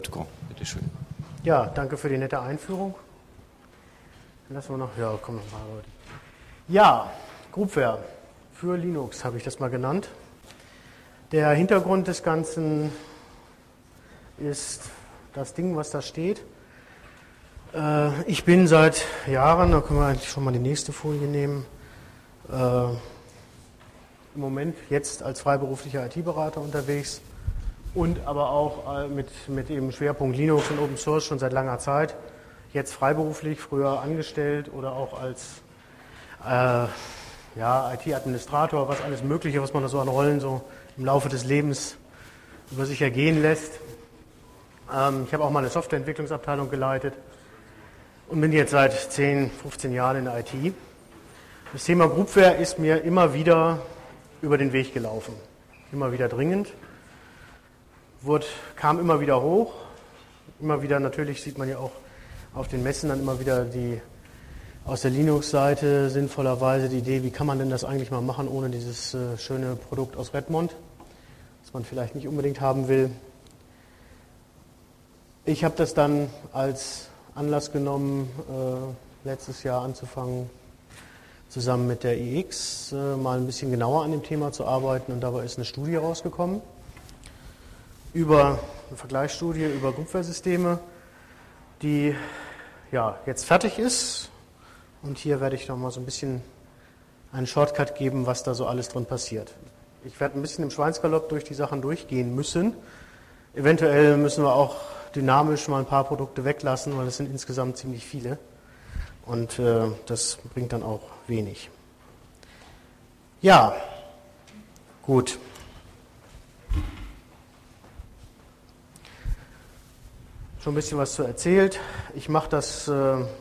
Bitte schön. Ja, danke für die nette Einführung. Dann lassen wir noch, ja, komm noch mal, Leute. Ja, Groupware für Linux habe ich das mal genannt. Der Hintergrund des Ganzen ist das Ding, was da steht. Ich bin seit Jahren, da können wir eigentlich schon mal die nächste Folie nehmen, im Moment jetzt als freiberuflicher IT-Berater unterwegs und aber auch mit eben Schwerpunkt Linux und Open Source schon seit langer Zeit. Jetzt freiberuflich, früher angestellt oder auch als IT-Administrator, was alles Mögliche, was man da so an Rollen so im Laufe des Lebens über sich ergehen lässt. Ich habe auch mal eine Softwareentwicklungsabteilung geleitet und bin jetzt seit 10, 15 Jahren in der IT. Das Thema Groupware ist mir immer wieder über den Weg gelaufen, immer wieder dringend, kam immer wieder hoch, immer wieder, natürlich sieht man ja auch auf den Messen dann immer wieder die aus der Linux-Seite sinnvollerweise die Idee, wie kann man denn das eigentlich mal machen ohne dieses schöne Produkt aus Redmond, das man vielleicht nicht unbedingt haben will. Ich habe das dann als Anlass genommen, letztes Jahr anzufangen, zusammen mit der IX mal ein bisschen genauer an dem Thema zu arbeiten und dabei ist eine Studie rausgekommen über eine Vergleichsstudie über Groupware-Systeme, die ja jetzt fertig ist und hier werde ich noch mal so ein bisschen einen Shortcut geben, was da so alles drin passiert. Ich werde ein bisschen im Schweinsgalopp durch die Sachen durchgehen müssen. Eventuell müssen wir auch dynamisch mal ein paar Produkte weglassen, weil es sind insgesamt ziemlich viele. Und das bringt dann auch wenig. Ja, gut. Schon ein bisschen was zu erzählt. Ich mache das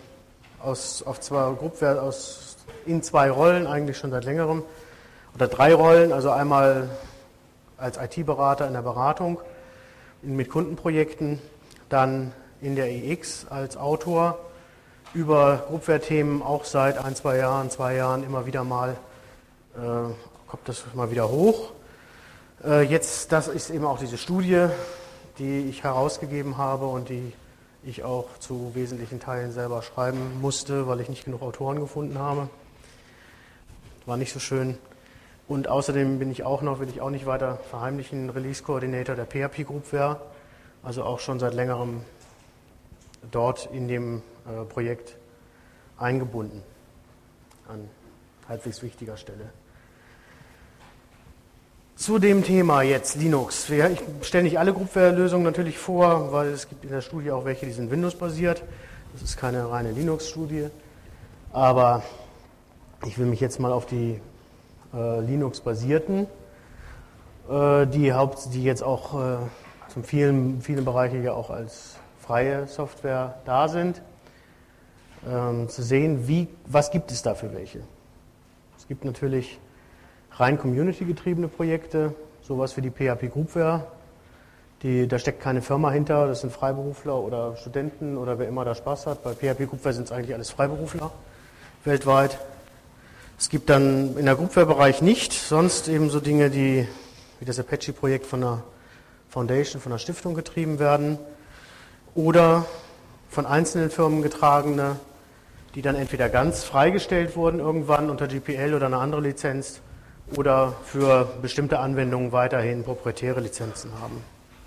in zwei Rollen, eigentlich schon seit längerem. Oder 3 Rollen, also einmal als IT-Berater in der Beratung mit Kundenprojekten, dann in der EX als Autor über Groupware-Themen auch seit 2 Jahren immer wieder mal, kommt das mal wieder hoch. Jetzt, das ist eben auch diese Studie, die ich herausgegeben habe und die ich auch zu wesentlichen Teilen selber schreiben musste, weil ich nicht genug Autoren gefunden habe. War nicht so schön. Und außerdem will ich auch nicht weiter verheimlichen, Release-Coordinator der PHP Groupware, also auch schon seit längerem dort in dem Projekt eingebunden, an halbwegs wichtiger Stelle. Zu dem Thema jetzt Linux. Ich stelle nicht alle Groupware-Lösungen natürlich vor, weil es gibt in der Studie auch welche, die sind Windows-basiert. Das ist keine reine Linux-Studie. Aber ich will mich jetzt mal auf die Linux-basierten, die jetzt auch zum viele Bereiche ja auch als freie Software da sind, zu sehen, was gibt es da für welche. Es gibt natürlich rein community-getriebene Projekte, sowas wie die PHP Groupware. Da steckt keine Firma hinter, das sind Freiberufler oder Studenten oder wer immer da Spaß hat. Bei PHP Groupware sind es eigentlich alles Freiberufler weltweit. Es gibt dann in der Groupware-Bereich nicht, sonst eben so Dinge, wie das Apache-Projekt von einer Foundation, von einer Stiftung getrieben werden oder von einzelnen Firmen getragene, die dann entweder ganz freigestellt wurden irgendwann unter GPL oder eine andere Lizenz oder für bestimmte Anwendungen weiterhin proprietäre Lizenzen haben.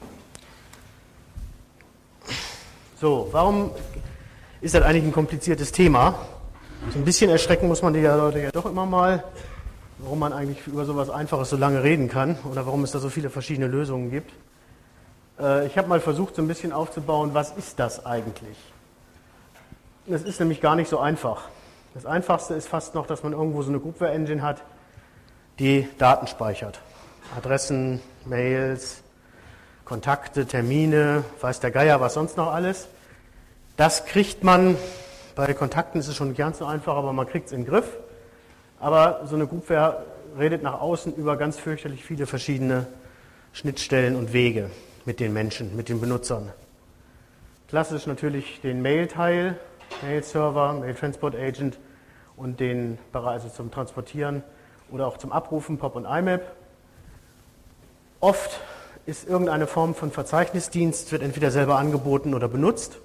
So, warum ist das eigentlich ein kompliziertes Thema? So ein bisschen erschrecken muss man die Leute ja doch immer mal, warum man eigentlich über sowas Einfaches so lange reden kann oder warum es da so viele verschiedene Lösungen gibt. Ich habe mal versucht, so ein bisschen aufzubauen, was ist das eigentlich? Das ist nämlich gar nicht so einfach. Das Einfachste ist fast noch, dass man irgendwo so eine Groupware-Engine hat, die Daten speichert. Adressen, Mails, Kontakte, Termine, weiß der Geier, was sonst noch alles. Das kriegt man, bei Kontakten ist es schon nicht ganz so einfach, aber man kriegt es in den Griff. Aber so eine Groupware redet nach außen über ganz fürchterlich viele verschiedene Schnittstellen und Wege mit den Menschen, mit den Benutzern. Klassisch natürlich den Mail-Teil, Mail-Server, Mail-Transport-Agent und den Bereich also zum Transportieren oder auch zum Abrufen, POP und IMAP. Oft ist irgendeine Form von Verzeichnisdienst, wird entweder selber angeboten oder benutzt.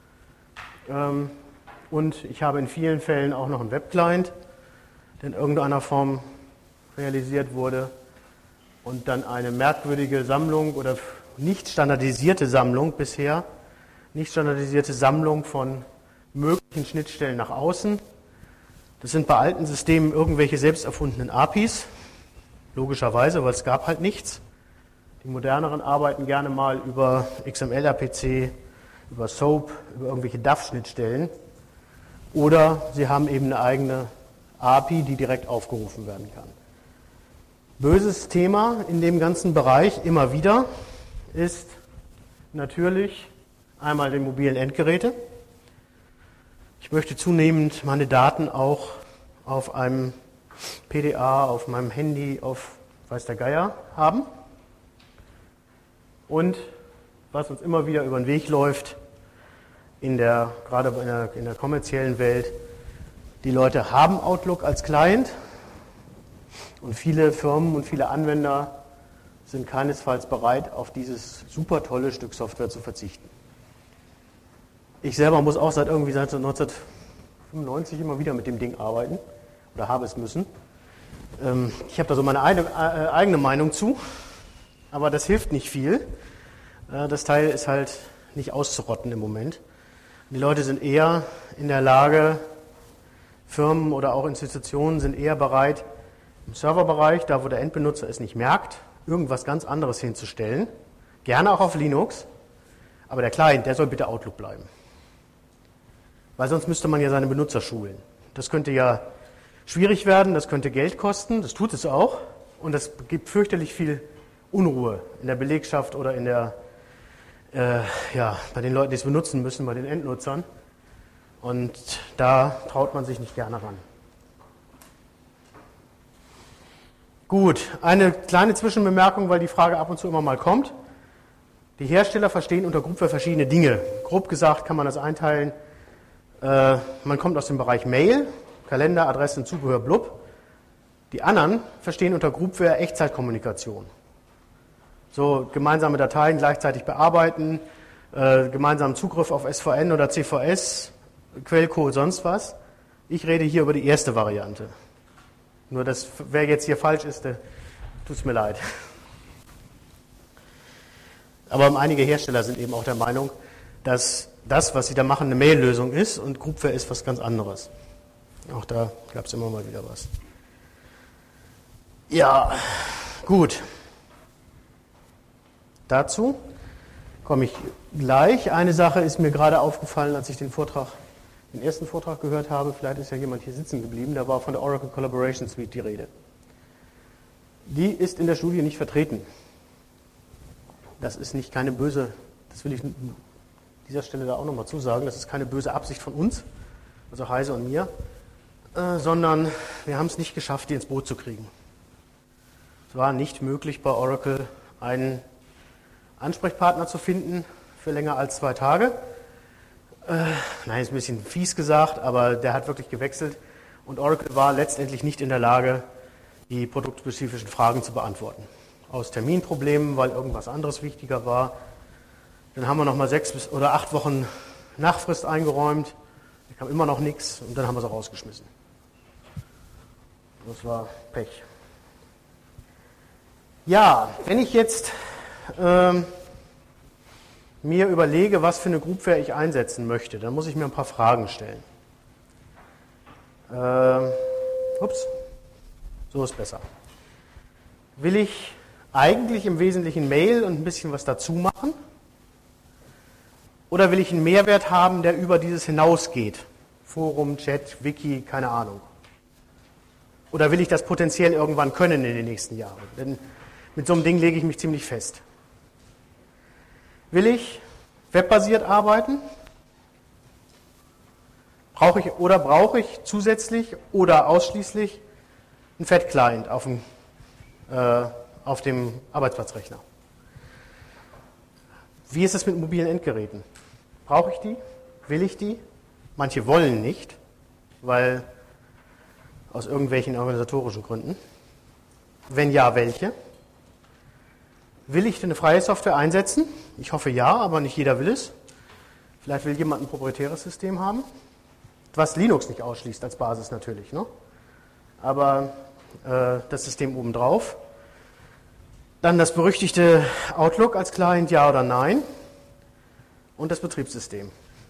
Und ich habe in vielen Fällen auch noch einen Webclient, der in irgendeiner Form realisiert wurde. Und dann eine merkwürdige Sammlung oder nicht standardisierte Sammlung bisher, nicht standardisierte Sammlung von möglichen Schnittstellen nach außen. Das sind bei alten Systemen irgendwelche selbst erfundenen APIs, logischerweise, weil es gab halt nichts. Die moderneren arbeiten gerne mal über XML-RPC, über SOAP, über irgendwelche DAF-Schnittstellen. Oder sie haben eben eine eigene API, die direkt aufgerufen werden kann. Böses Thema in dem ganzen Bereich immer wieder ist natürlich einmal die mobilen Endgeräte. Ich möchte zunehmend meine Daten auch auf einem PDA, auf meinem Handy, auf weiß der Geier haben. Und was uns immer wieder über den Weg läuft, gerade in der kommerziellen Welt, die Leute haben Outlook als Client und viele Firmen und viele Anwender sind keinesfalls bereit, auf dieses super tolle Stück Software zu verzichten. Ich selber muss auch seit 1995 immer wieder mit dem Ding arbeiten oder habe es müssen. Ich habe da so meine eigene Meinung zu, aber das hilft nicht viel. Das Teil ist halt nicht auszurotten im Moment. Die Leute sind eher in der Lage, Firmen oder auch Institutionen sind eher bereit, im Serverbereich, da wo der Endbenutzer es nicht merkt, irgendwas ganz anderes hinzustellen. Gerne auch auf Linux, aber der Client, der soll bitte Outlook bleiben. Weil sonst müsste man ja seine Benutzer schulen. Das könnte ja schwierig werden, das könnte Geld kosten, das tut es auch. Und das gibt fürchterlich viel Unruhe in der Belegschaft oder bei den Leuten, die es benutzen müssen, bei den Endnutzern. Und da traut man sich nicht gerne ran. Gut, eine kleine Zwischenbemerkung, weil die Frage ab und zu immer mal kommt. Die Hersteller verstehen unter Groupware verschiedene Dinge. Grob gesagt kann man das einteilen. Man kommt aus dem Bereich Mail, Kalender, Adressen, Zubehör, blub. Die anderen verstehen unter Groupware Echtzeitkommunikation. So gemeinsame Dateien gleichzeitig bearbeiten, gemeinsamen Zugriff auf SVN oder CVS, Quellcode, sonst was. Ich rede hier über die erste Variante. Nur, wer jetzt hier falsch ist, tut es mir leid. Aber einige Hersteller sind eben auch der Meinung, dass das, was sie da machen, eine Mail-Lösung ist und Groupware ist was ganz anderes. Auch da gab es immer mal wieder was. Ja, gut. Dazu komme ich gleich. Eine Sache ist mir gerade aufgefallen, als ich den ersten Vortrag gehört habe. Vielleicht ist ja jemand hier sitzen geblieben. Da war von der Oracle Collaboration Suite die Rede. Die ist in der Studie nicht vertreten. Das ist nicht keine böse, das will ich an dieser Stelle da auch nochmal zusagen, das ist keine böse Absicht von uns, also Heise und mir, sondern wir haben es nicht geschafft, die ins Boot zu kriegen. Es war nicht möglich, bei Oracle einen Ansprechpartner zu finden für länger als 2 Tage. Nein, ist ein bisschen fies gesagt, aber der hat wirklich gewechselt und Oracle war letztendlich nicht in der Lage, die produktspezifischen Fragen zu beantworten. Aus Terminproblemen, weil irgendwas anderes wichtiger war. Dann haben wir nochmal 6 oder 8 Wochen Nachfrist eingeräumt, da kam immer noch nichts und dann haben wir es auch rausgeschmissen. Das war Pech. Ja, wenn ich jetzt mir überlege, was für eine Groupware ich einsetzen möchte, dann muss ich mir ein paar Fragen stellen. So ist besser. Will ich eigentlich im Wesentlichen Mail und ein bisschen was dazu machen? Oder will ich einen Mehrwert haben, der über dieses hinausgeht? Forum, Chat, Wiki, keine Ahnung. Oder will ich das potenziell irgendwann können in den nächsten Jahren? Denn mit so einem Ding lege ich mich ziemlich fest. Will ich webbasiert arbeiten? Brauche ich zusätzlich oder ausschließlich einen Fat-Client auf dem Arbeitsplatzrechner? Wie ist es mit mobilen Endgeräten? Brauche ich die? Will ich die? Manche wollen nicht, weil aus irgendwelchen organisatorischen Gründen. Wenn ja, welche? Will ich denn eine freie Software einsetzen? Ich hoffe ja, aber nicht jeder will es. Vielleicht will jemand ein proprietäres System haben, was Linux nicht ausschließt als Basis natürlich, ne? Aber das System obendrauf. Dann das berüchtigte Outlook als Client, ja oder nein. Und das Betriebssystem.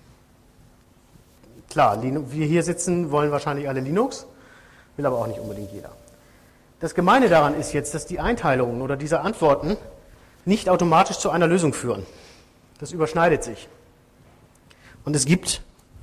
Klar, wir hier sitzen, wollen wahrscheinlich alle Linux, will aber auch nicht unbedingt jeder. Das Gemeine daran ist jetzt, dass die Einteilungen oder diese Antworten nicht automatisch zu einer Lösung führen. Das überschneidet sich. Und es gibt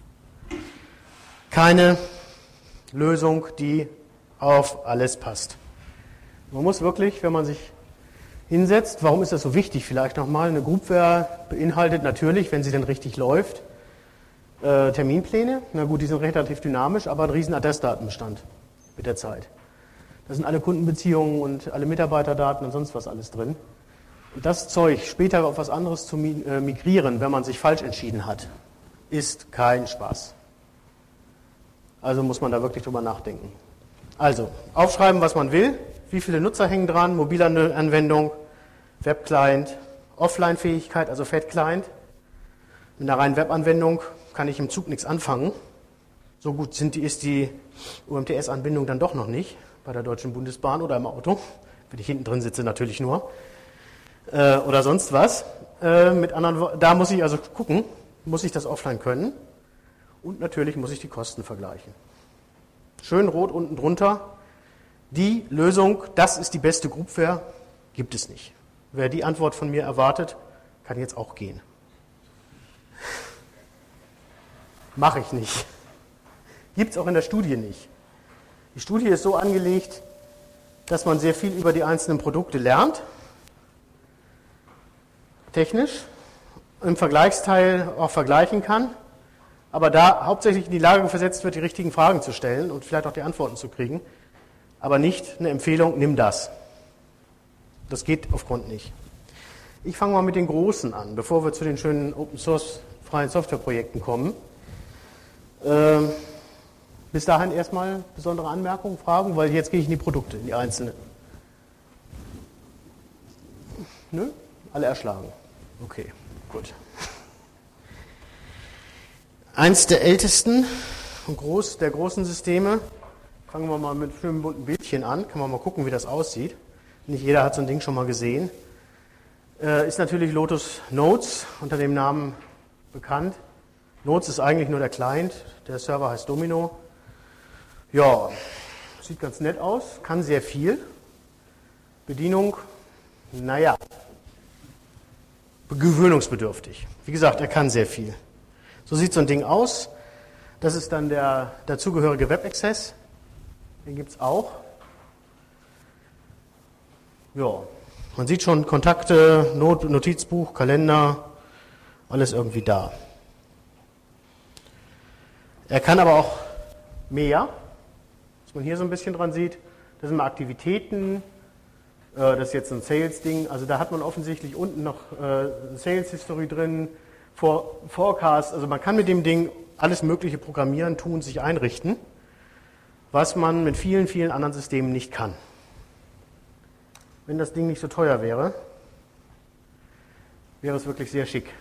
keine Lösung, die auf alles passt. Man muss wirklich, wenn man sich hinsetzt, warum ist das so wichtig vielleicht nochmal, eine Groupware beinhaltet natürlich, wenn sie denn richtig läuft, Terminpläne. Na gut, die sind relativ dynamisch, aber ein riesen Adressdatenbestand mit der Zeit. Da sind alle Kundenbeziehungen und alle Mitarbeiterdaten und sonst was alles drin. Und das Zeug später auf was anderes zu migrieren, wenn man sich falsch entschieden hat, ist kein Spaß. Also muss man da wirklich drüber nachdenken. Also, aufschreiben, was man will, wie viele Nutzer hängen dran, mobile Anwendung, Webclient, Offline-Fähigkeit, also Fat-Client. Mit einer reinen Webanwendung kann ich im Zug nichts anfangen. So gut ist die UMTS-Anbindung dann doch noch nicht, bei der Deutschen Bundesbahn oder im Auto, wenn ich hinten drin sitze natürlich nur, oder sonst was. Da muss ich also gucken, muss ich das offline können und natürlich muss ich die Kosten vergleichen. Schön rot unten drunter. Die Lösung, das ist die beste Groupware, gibt es nicht. Wer die Antwort von mir erwartet, kann jetzt auch gehen. Mache ich nicht. Gibt es auch in der Studie nicht. Die Studie ist so angelegt, dass man sehr viel über die einzelnen Produkte lernt, technisch, im Vergleichsteil auch vergleichen kann, aber da hauptsächlich in die Lage versetzt wird, die richtigen Fragen zu stellen und vielleicht auch die Antworten zu kriegen, aber nicht eine Empfehlung, nimm das. Das geht auf Grund nicht. Ich fange mal mit den Großen an, bevor wir zu den schönen Open-Source freien Softwareprojekten kommen. Bis dahin erstmal besondere Anmerkungen, Fragen, weil jetzt gehe ich in die Produkte, in die einzelnen. Nö? Alle erschlagen. Okay, gut. Eins der ältesten und der großen Systeme, fangen wir mal mit schönen bunten Bildchen an, kann man mal gucken, wie das aussieht. Nicht jeder hat so ein Ding schon mal gesehen. Ist natürlich Lotus Notes unter dem Namen bekannt. Notes ist eigentlich nur der Client, der Server heißt Domino. Ja, sieht ganz nett aus, kann sehr viel. Bedienung, naja, gewöhnungsbedürftig. Wie gesagt, er kann sehr viel. So sieht so ein Ding aus. Das ist dann der dazugehörige Web-Access. Den gibt es auch. Ja, man sieht schon Kontakte, Notizbuch, Kalender, alles irgendwie da. Er kann aber auch mehr, was man hier so ein bisschen dran sieht. Das sind mal Aktivitäten, das ist jetzt ein Sales-Ding. Also da hat man offensichtlich unten noch Sales-History drin, Forecast. Also man kann mit dem Ding alles Mögliche programmieren, tun, sich einrichten, was man mit vielen, vielen anderen Systemen nicht kann. Wenn das Ding nicht so teuer wäre, wäre es wirklich sehr schick.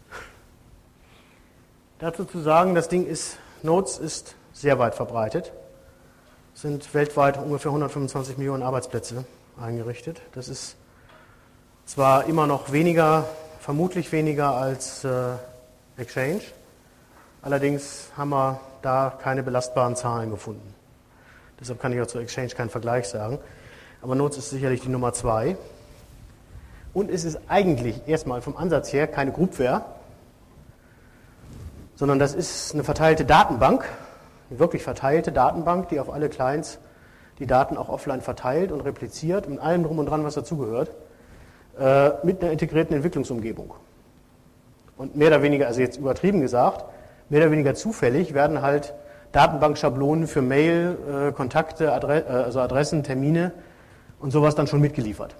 Dazu zu sagen, Notes ist sehr weit verbreitet. Es sind weltweit ungefähr 125 Millionen Arbeitsplätze eingerichtet. Das ist zwar immer noch weniger, vermutlich weniger als Exchange, allerdings haben wir da keine belastbaren Zahlen gefunden. Deshalb kann ich auch zu Exchange keinen Vergleich sagen. Aber Notes ist sicherlich die Nummer 2. Und es ist eigentlich erstmal vom Ansatz her keine Groupware, sondern das ist eine verteilte Datenbank, eine wirklich verteilte Datenbank, die auf alle Clients die Daten auch offline verteilt und repliziert, mit allem drum und dran, was dazugehört, mit einer integrierten Entwicklungsumgebung. Und mehr oder weniger, also jetzt übertrieben gesagt, mehr oder weniger zufällig werden halt Datenbankschablonen für Mail, Kontakte, also Adressen, Termine und sowas dann schon mitgeliefert.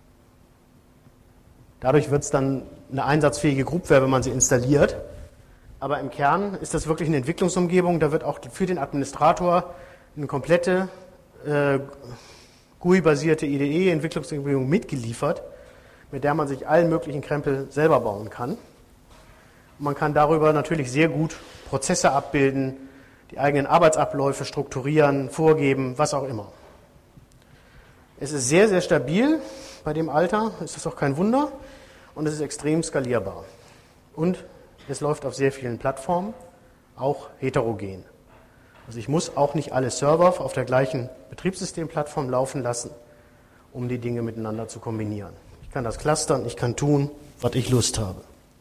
Dadurch wird es dann eine einsatzfähige Groupware, wenn man sie installiert. Aber im Kern ist das wirklich eine Entwicklungsumgebung. Da wird auch für den Administrator eine komplette GUI-basierte IDE-Entwicklungsumgebung mitgeliefert, mit der man sich allen möglichen Krempel selber bauen kann. Und man kann darüber natürlich sehr gut Prozesse abbilden, die eigenen Arbeitsabläufe strukturieren, vorgeben, was auch immer. Es ist sehr, sehr stabil. Bei dem Alter ist das auch kein Wunder. Und es ist extrem skalierbar. Und es läuft auf sehr vielen Plattformen, auch heterogen. Also ich muss auch nicht alle Server auf der gleichen Betriebssystemplattform laufen lassen, um die Dinge miteinander zu kombinieren. Ich kann das clustern, ich kann tun, was ich Lust habe.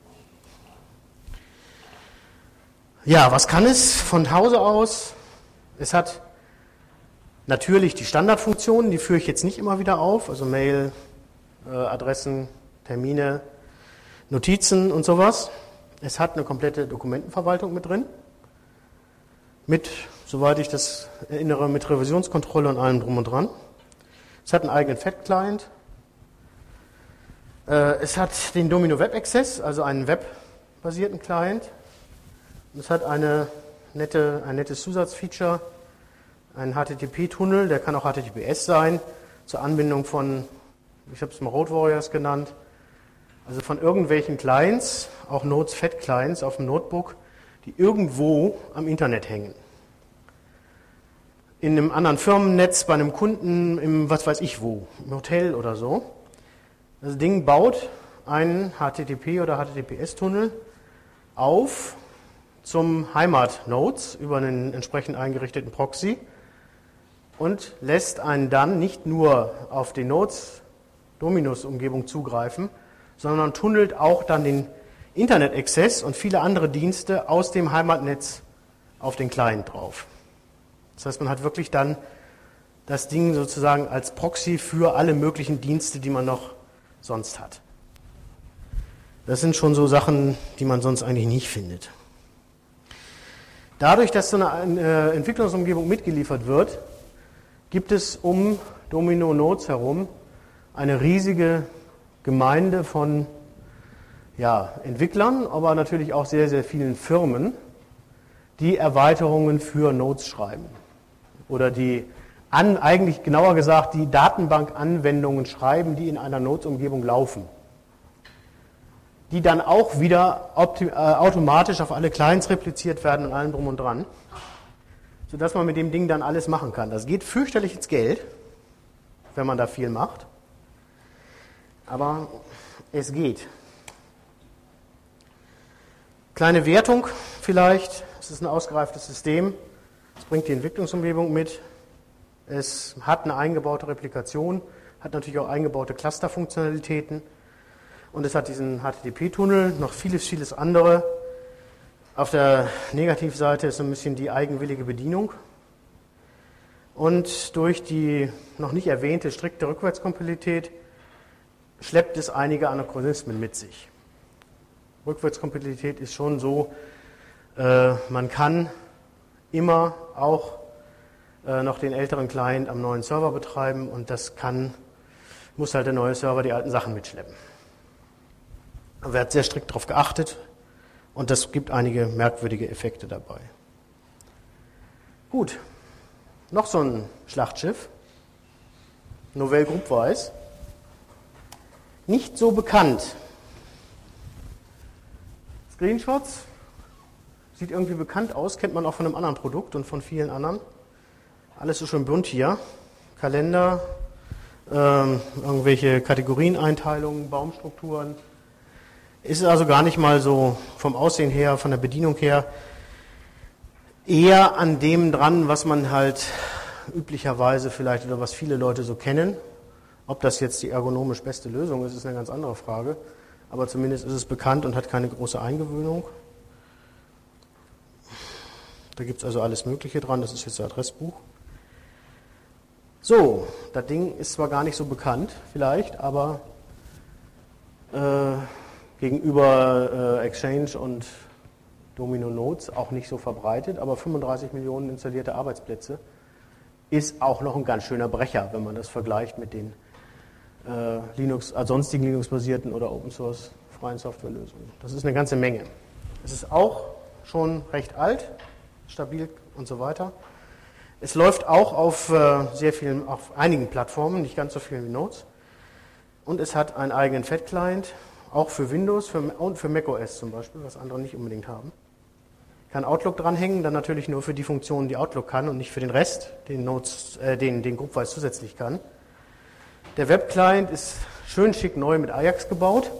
Ja, was kann es von Hause aus? Es hat natürlich die Standardfunktionen, die führe ich jetzt nicht immer wieder auf, also Mail, Adressen, Termine, Notizen und sowas. Es hat eine komplette Dokumentenverwaltung mit drin, mit, soweit ich das erinnere, mit Revisionskontrolle und allem drum und dran. Es hat einen eigenen Fat-Client. Es hat den Domino Web Access, also einen webbasierten Client. Es hat ein nettes Zusatzfeature, einen HTTP-Tunnel, der kann auch HTTPS sein, zur Anbindung von, ich habe es mal Road Warriors genannt, also von irgendwelchen Clients, auch Nodes Fat Clients auf dem Notebook, die irgendwo am Internet hängen. In einem anderen Firmennetz, bei einem Kunden, im was weiß ich wo, im Hotel oder so. Das Ding baut einen HTTP- oder HTTPS-Tunnel auf zum Heimat-Nodes über einen entsprechend eingerichteten Proxy und lässt einen dann nicht nur auf die Nodes-Dominus-Umgebung zugreifen, sondern tunnelt auch dann den Internet-Access und viele andere Dienste aus dem Heimatnetz auf den Client drauf. Das heißt, man hat wirklich dann das Ding sozusagen als Proxy für alle möglichen Dienste, die man noch sonst hat. Das sind schon so Sachen, die man sonst eigentlich nicht findet. Dadurch, dass so eine Entwicklungsumgebung mitgeliefert wird, gibt es um Domino Nodes herum eine riesige Gemeinde von Entwicklern, aber natürlich auch sehr, sehr vielen Firmen, die Erweiterungen für Nodes schreiben. Oder die eigentlich genauer gesagt die Datenbankanwendungen schreiben, die in einer Nodes-Umgebung laufen. Die dann auch wieder automatisch auf alle Clients repliziert werden und allem drum und dran, sodass man mit dem Ding dann alles machen kann. Das geht fürchterlich ins Geld, wenn man da viel macht, aber es geht. Kleine Wertung vielleicht, es ist ein ausgereiftes System, es bringt die Entwicklungsumgebung mit, es hat eine eingebaute Replikation, hat natürlich auch eingebaute Cluster-Funktionalitäten und es hat diesen HTTP-Tunnel, noch vieles, vieles andere. Auf der Negativseite ist so ein bisschen die eigenwillige Bedienung und durch die noch nicht erwähnte strikte Rückwärtskompatibilität schleppt es einige Anachronismen mit sich. Rückwärtskompatibilität ist schon so, man kann immer auch noch den älteren Client am neuen Server betreiben und das muss halt der neue Server die alten Sachen mitschleppen. Da wird sehr strikt darauf geachtet und das gibt einige merkwürdige Effekte dabei. Gut, noch so ein Schlachtschiff, Novell Groupwise, nicht so bekannt. Screenshots, sieht irgendwie bekannt aus, kennt man auch von einem anderen Produkt und von vielen anderen. Alles so schön bunt hier, Kalender, irgendwelche Kategorieneinteilungen, Baumstrukturen. Ist also gar nicht mal so vom Aussehen her, von der Bedienung her, eher an dem dran, was man halt üblicherweise vielleicht oder was viele Leute so kennen. Ob das jetzt die ergonomisch beste Lösung ist, ist eine ganz andere Frage. Aber zumindest ist es bekannt und hat keine große Eingewöhnung. Da gibt es also alles Mögliche dran, das ist jetzt das Adressbuch. So, das Ding ist zwar gar nicht so bekannt, vielleicht, aber gegenüber Exchange und Domino Nodes auch nicht so verbreitet, aber 35 Millionen installierte Arbeitsplätze ist auch noch ein ganz schöner Brecher, wenn man das vergleicht mit den sonstigen Linux-basierten oder Open-Source freien Softwarelösungen. Das ist eine ganze Menge. Es ist auch schon recht alt, stabil und so weiter. Es läuft auch auf einigen Plattformen, nicht ganz so vielen wie Nodes. Und es hat einen eigenen Fat-Client, auch für Windows und für macOS zum Beispiel, was andere nicht unbedingt haben. Kann Outlook dranhängen, dann natürlich nur für die Funktionen, die Outlook kann und nicht für den Rest, den Groupwise zusätzlich kann. Der Web-Client ist schön schick neu mit Ajax gebaut.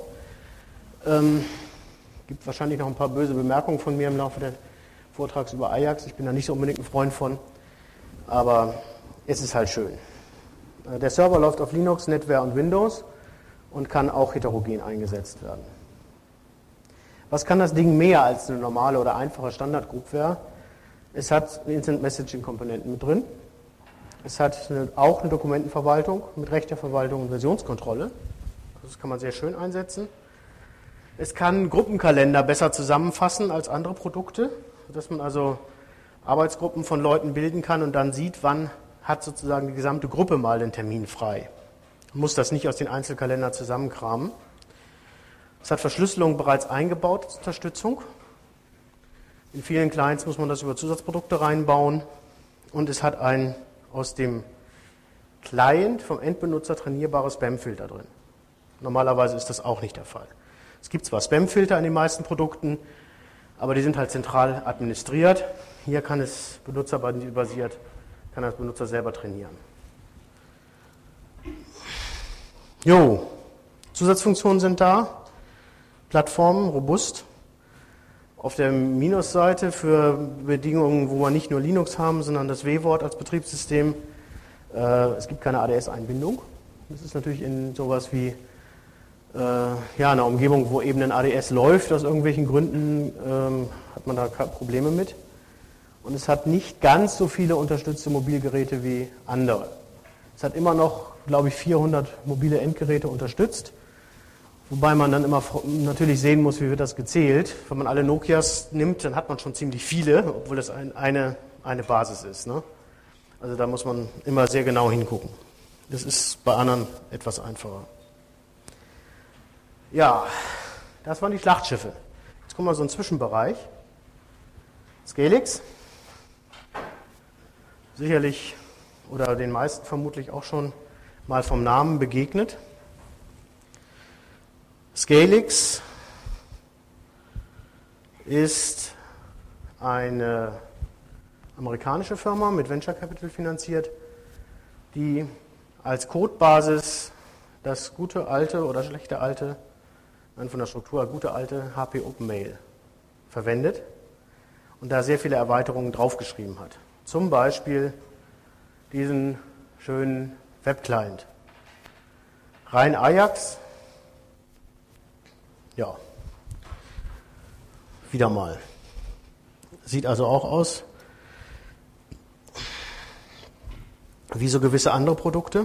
Gibt wahrscheinlich noch ein paar böse Bemerkungen von mir im Laufe des Vortrags über Ajax. Ich bin da nicht so unbedingt ein Freund von, aber es ist halt schön. Der Server läuft auf Linux, NetWare und Windows und kann auch heterogen eingesetzt werden. Was kann das Ding mehr als eine normale oder einfache Standard-Groupware? Es hat Instant Messaging-Komponenten mit drin. Es hat auch eine Dokumentenverwaltung mit Rechteverwaltung und Versionskontrolle. Das kann man sehr schön einsetzen. Es kann Gruppenkalender besser zusammenfassen als andere Produkte, sodass man also Arbeitsgruppen von Leuten bilden kann und dann sieht, wann hat sozusagen die gesamte Gruppe mal den Termin frei. Man muss das nicht aus den Einzelkalendern zusammenkramen. Es hat Verschlüsselung bereits eingebaut als Unterstützung. In vielen Clients muss man das über Zusatzprodukte reinbauen. Und es hat ein aus dem Client vom Endbenutzer trainierbares Spamfilter drin. Normalerweise ist das auch nicht der Fall. Es gibt zwar Spamfilter in den meisten Produkten, aber die sind halt zentral administriert. Hier kann es benutzerbasiert, kann das Benutzer selber trainieren. Jo, Zusatzfunktionen sind da. Plattformen, robust. Auf der Minusseite für Bedingungen, wo wir nicht nur Linux haben, sondern das W-Wort als Betriebssystem. Es gibt keine ADS-Einbindung. Das ist natürlich in sowas wie einer Umgebung, wo eben ein ADS läuft, aus irgendwelchen Gründen hat man da Probleme mit. Und es hat nicht ganz so viele unterstützte Mobilgeräte wie andere. Es hat immer noch, glaube ich, 400 mobile Endgeräte unterstützt. Wobei man dann immer natürlich sehen muss, wie wird das gezählt. Wenn man alle Nokias nimmt, dann hat man schon ziemlich viele, obwohl das eine Basis ist. Ne? Also da muss man immer sehr genau hingucken. Das ist bei anderen etwas einfacher. Ja, das waren die Schlachtschiffe. Jetzt kommen wir so einen Zwischenbereich. Scalix. Sicherlich oder den meisten vermutlich auch schon mal vom Namen begegnet. Scalix ist eine amerikanische Firma mit Venture Capital finanziert, die als Codebasis das gute alte oder schlechte alte, von der Struktur gute alte HP OpenMail verwendet und da sehr viele Erweiterungen draufgeschrieben hat. Zum Beispiel diesen schönen Webclient. Rein Ajax. Ja, wieder mal. Sieht also auch aus wie so gewisse andere Produkte.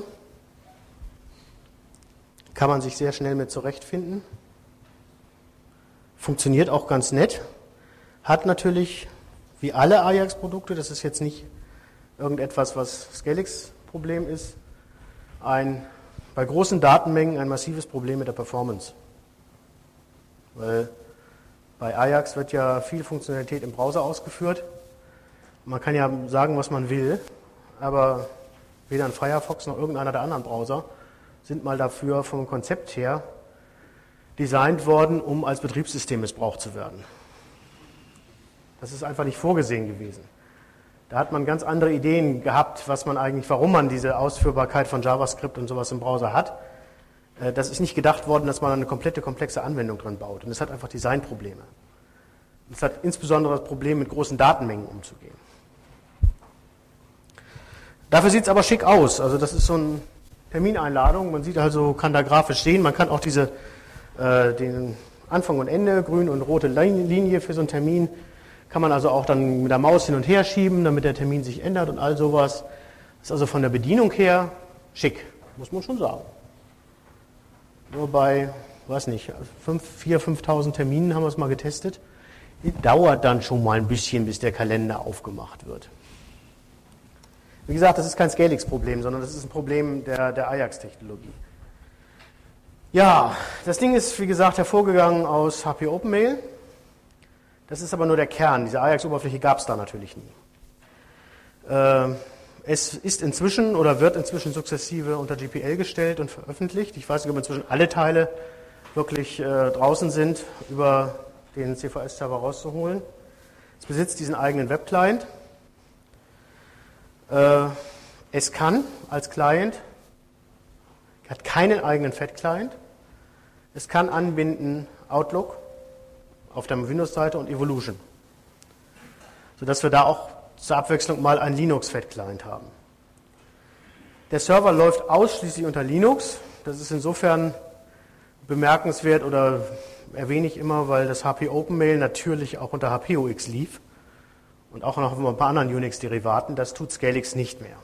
Kann man sich sehr schnell mit zurechtfinden. Funktioniert auch ganz nett. Hat natürlich, wie alle Ajax-Produkte, das ist jetzt nicht irgendetwas, was Scalix Problem ist, bei großen Datenmengen ein massives Problem mit der Performance. Weil bei Ajax wird ja viel Funktionalität im Browser ausgeführt. Man kann ja sagen, was man will, aber weder ein Firefox noch irgendeiner der anderen Browser sind mal dafür vom Konzept her designt worden, um als Betriebssystem missbraucht zu werden. Das ist einfach nicht vorgesehen gewesen. Da hat man ganz andere Ideen gehabt, warum man diese Ausführbarkeit von JavaScript und sowas im Browser hat. Das ist nicht gedacht worden, dass man eine komplette komplexe Anwendung drin baut. Und es hat einfach Designprobleme. Es hat insbesondere das Problem, mit großen Datenmengen umzugehen. Dafür sieht es aber schick aus. Also das ist so eine Termineinladung. Man sieht also, kann da grafisch sehen. Man kann auch den Anfang und Ende, grün und rote Linie für so einen Termin, kann man also auch dann mit der Maus hin und her schieben, damit der Termin sich ändert und all sowas. Das ist also von der Bedienung her schick, muss man schon sagen. Nur bei, 4.000, 5.000 Terminen haben wir es mal getestet. Dauert dann schon mal ein bisschen, bis der Kalender aufgemacht wird. Wie gesagt, das ist kein Scalix-Problem, sondern das ist ein Problem der Ajax-Technologie. Ja, das Ding ist, wie gesagt, hervorgegangen aus HP OpenMail. Das ist aber nur der Kern. Diese Ajax-Oberfläche gab es da natürlich nie. Es ist inzwischen oder wird inzwischen sukzessive unter GPL gestellt und veröffentlicht. Ich weiß nicht, ob inzwischen alle Teile wirklich draußen sind, über den CVS-Server rauszuholen. Es besitzt diesen eigenen Web-Client. Es kann als Client, hat keinen eigenen Fat-Client. Es kann anbinden Outlook auf der Windows-Seite und Evolution, sodass wir da auch zur Abwechslung mal einen Linux-Fat-Client haben. Der Server läuft ausschließlich unter Linux. Das ist insofern bemerkenswert oder erwähne ich immer, weil das HP OpenMail natürlich auch unter HPOX lief und auch noch ein paar anderen Unix-Derivaten. Das tut Scalix nicht mehr.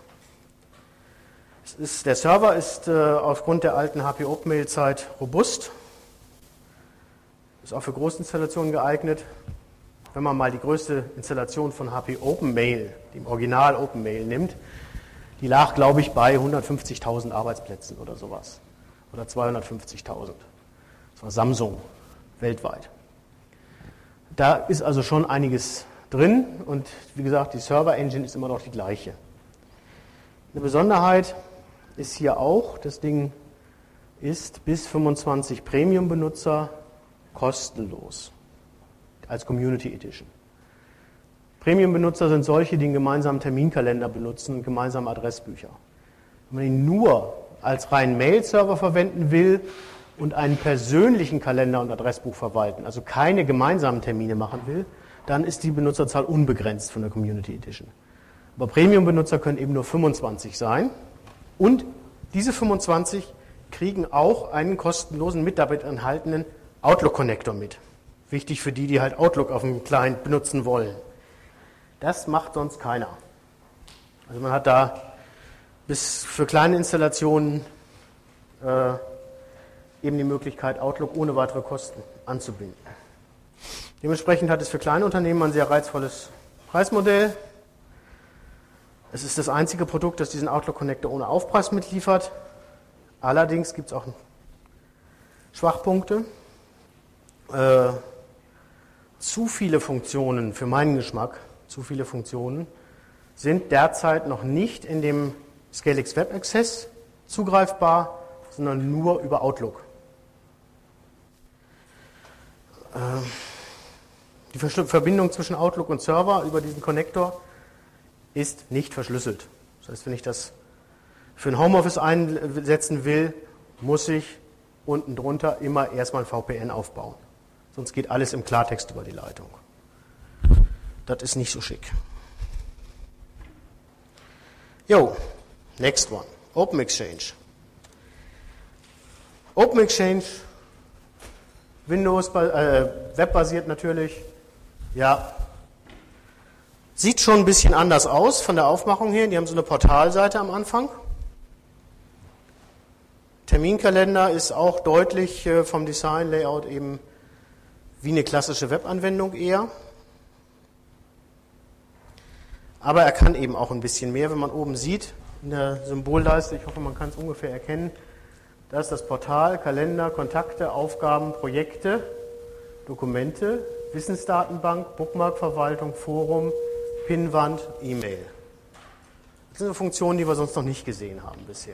Der Server ist aufgrund der alten HP OpenMail-Zeit robust, ist auch für Großinstallationen geeignet. Wenn man mal die größte Installation von HP OpenMail, dem Original OpenMail, nimmt, die lag, glaube ich, bei 150.000 Arbeitsplätzen oder sowas. Oder 250.000. Das war Samsung weltweit. Da ist also schon einiges drin und wie gesagt, die Server-Engine ist immer noch die gleiche. Eine Besonderheit ist hier auch, das Ding ist bis 25 Premium-Benutzer kostenlos als Community Edition. Premium-Benutzer sind solche, die einen gemeinsamen Terminkalender benutzen und gemeinsame Adressbücher. Wenn man ihn nur als reinen Mail-Server verwenden will und einen persönlichen Kalender und Adressbuch verwalten, also keine gemeinsamen Termine machen will, dann ist die Benutzerzahl unbegrenzt von der Community Edition. Aber Premium-Benutzer können eben nur 25 sein und diese 25 kriegen auch einen kostenlosen mit damit enthaltenen Outlook-Connector mit. Wichtig für die, die halt Outlook auf dem Client benutzen wollen. Das macht sonst keiner. Also man hat da bis für kleine Installationen eben die Möglichkeit, Outlook ohne weitere Kosten anzubinden. Dementsprechend hat es für kleine Unternehmen ein sehr reizvolles Preismodell. Es ist das einzige Produkt, das diesen Outlook-Connector ohne Aufpreis mitliefert. Allerdings gibt es auch Schwachpunkte. Zu viele Funktionen, für meinen Geschmack, zu viele Funktionen, sind derzeit noch nicht in dem Scalix Web Access zugreifbar, sondern nur über Outlook. Die Verbindung zwischen Outlook und Server über diesen Connector ist nicht verschlüsselt. Das heißt, wenn ich das für ein Homeoffice einsetzen will, muss ich unten drunter immer erstmal ein VPN aufbauen. Sonst geht alles im Klartext über die Leitung. Das ist nicht so schick. Jo, next one. Open Exchange. Open Exchange, Windows, webbasiert natürlich. Ja, sieht schon ein bisschen anders aus von der Aufmachung her. Die haben so eine Portalseite am Anfang. Terminkalender ist auch deutlich vom Design-Layout eben wie eine klassische Webanwendung eher. Aber er kann eben auch ein bisschen mehr, wenn man oben sieht, in der Symbolleiste, ich hoffe, man kann es ungefähr erkennen, da ist das Portal, Kalender, Kontakte, Aufgaben, Projekte, Dokumente, Wissensdatenbank, Bookmarkverwaltung, Forum, Pinnwand, E-Mail. Das sind Funktionen, die wir sonst noch nicht gesehen haben bisher.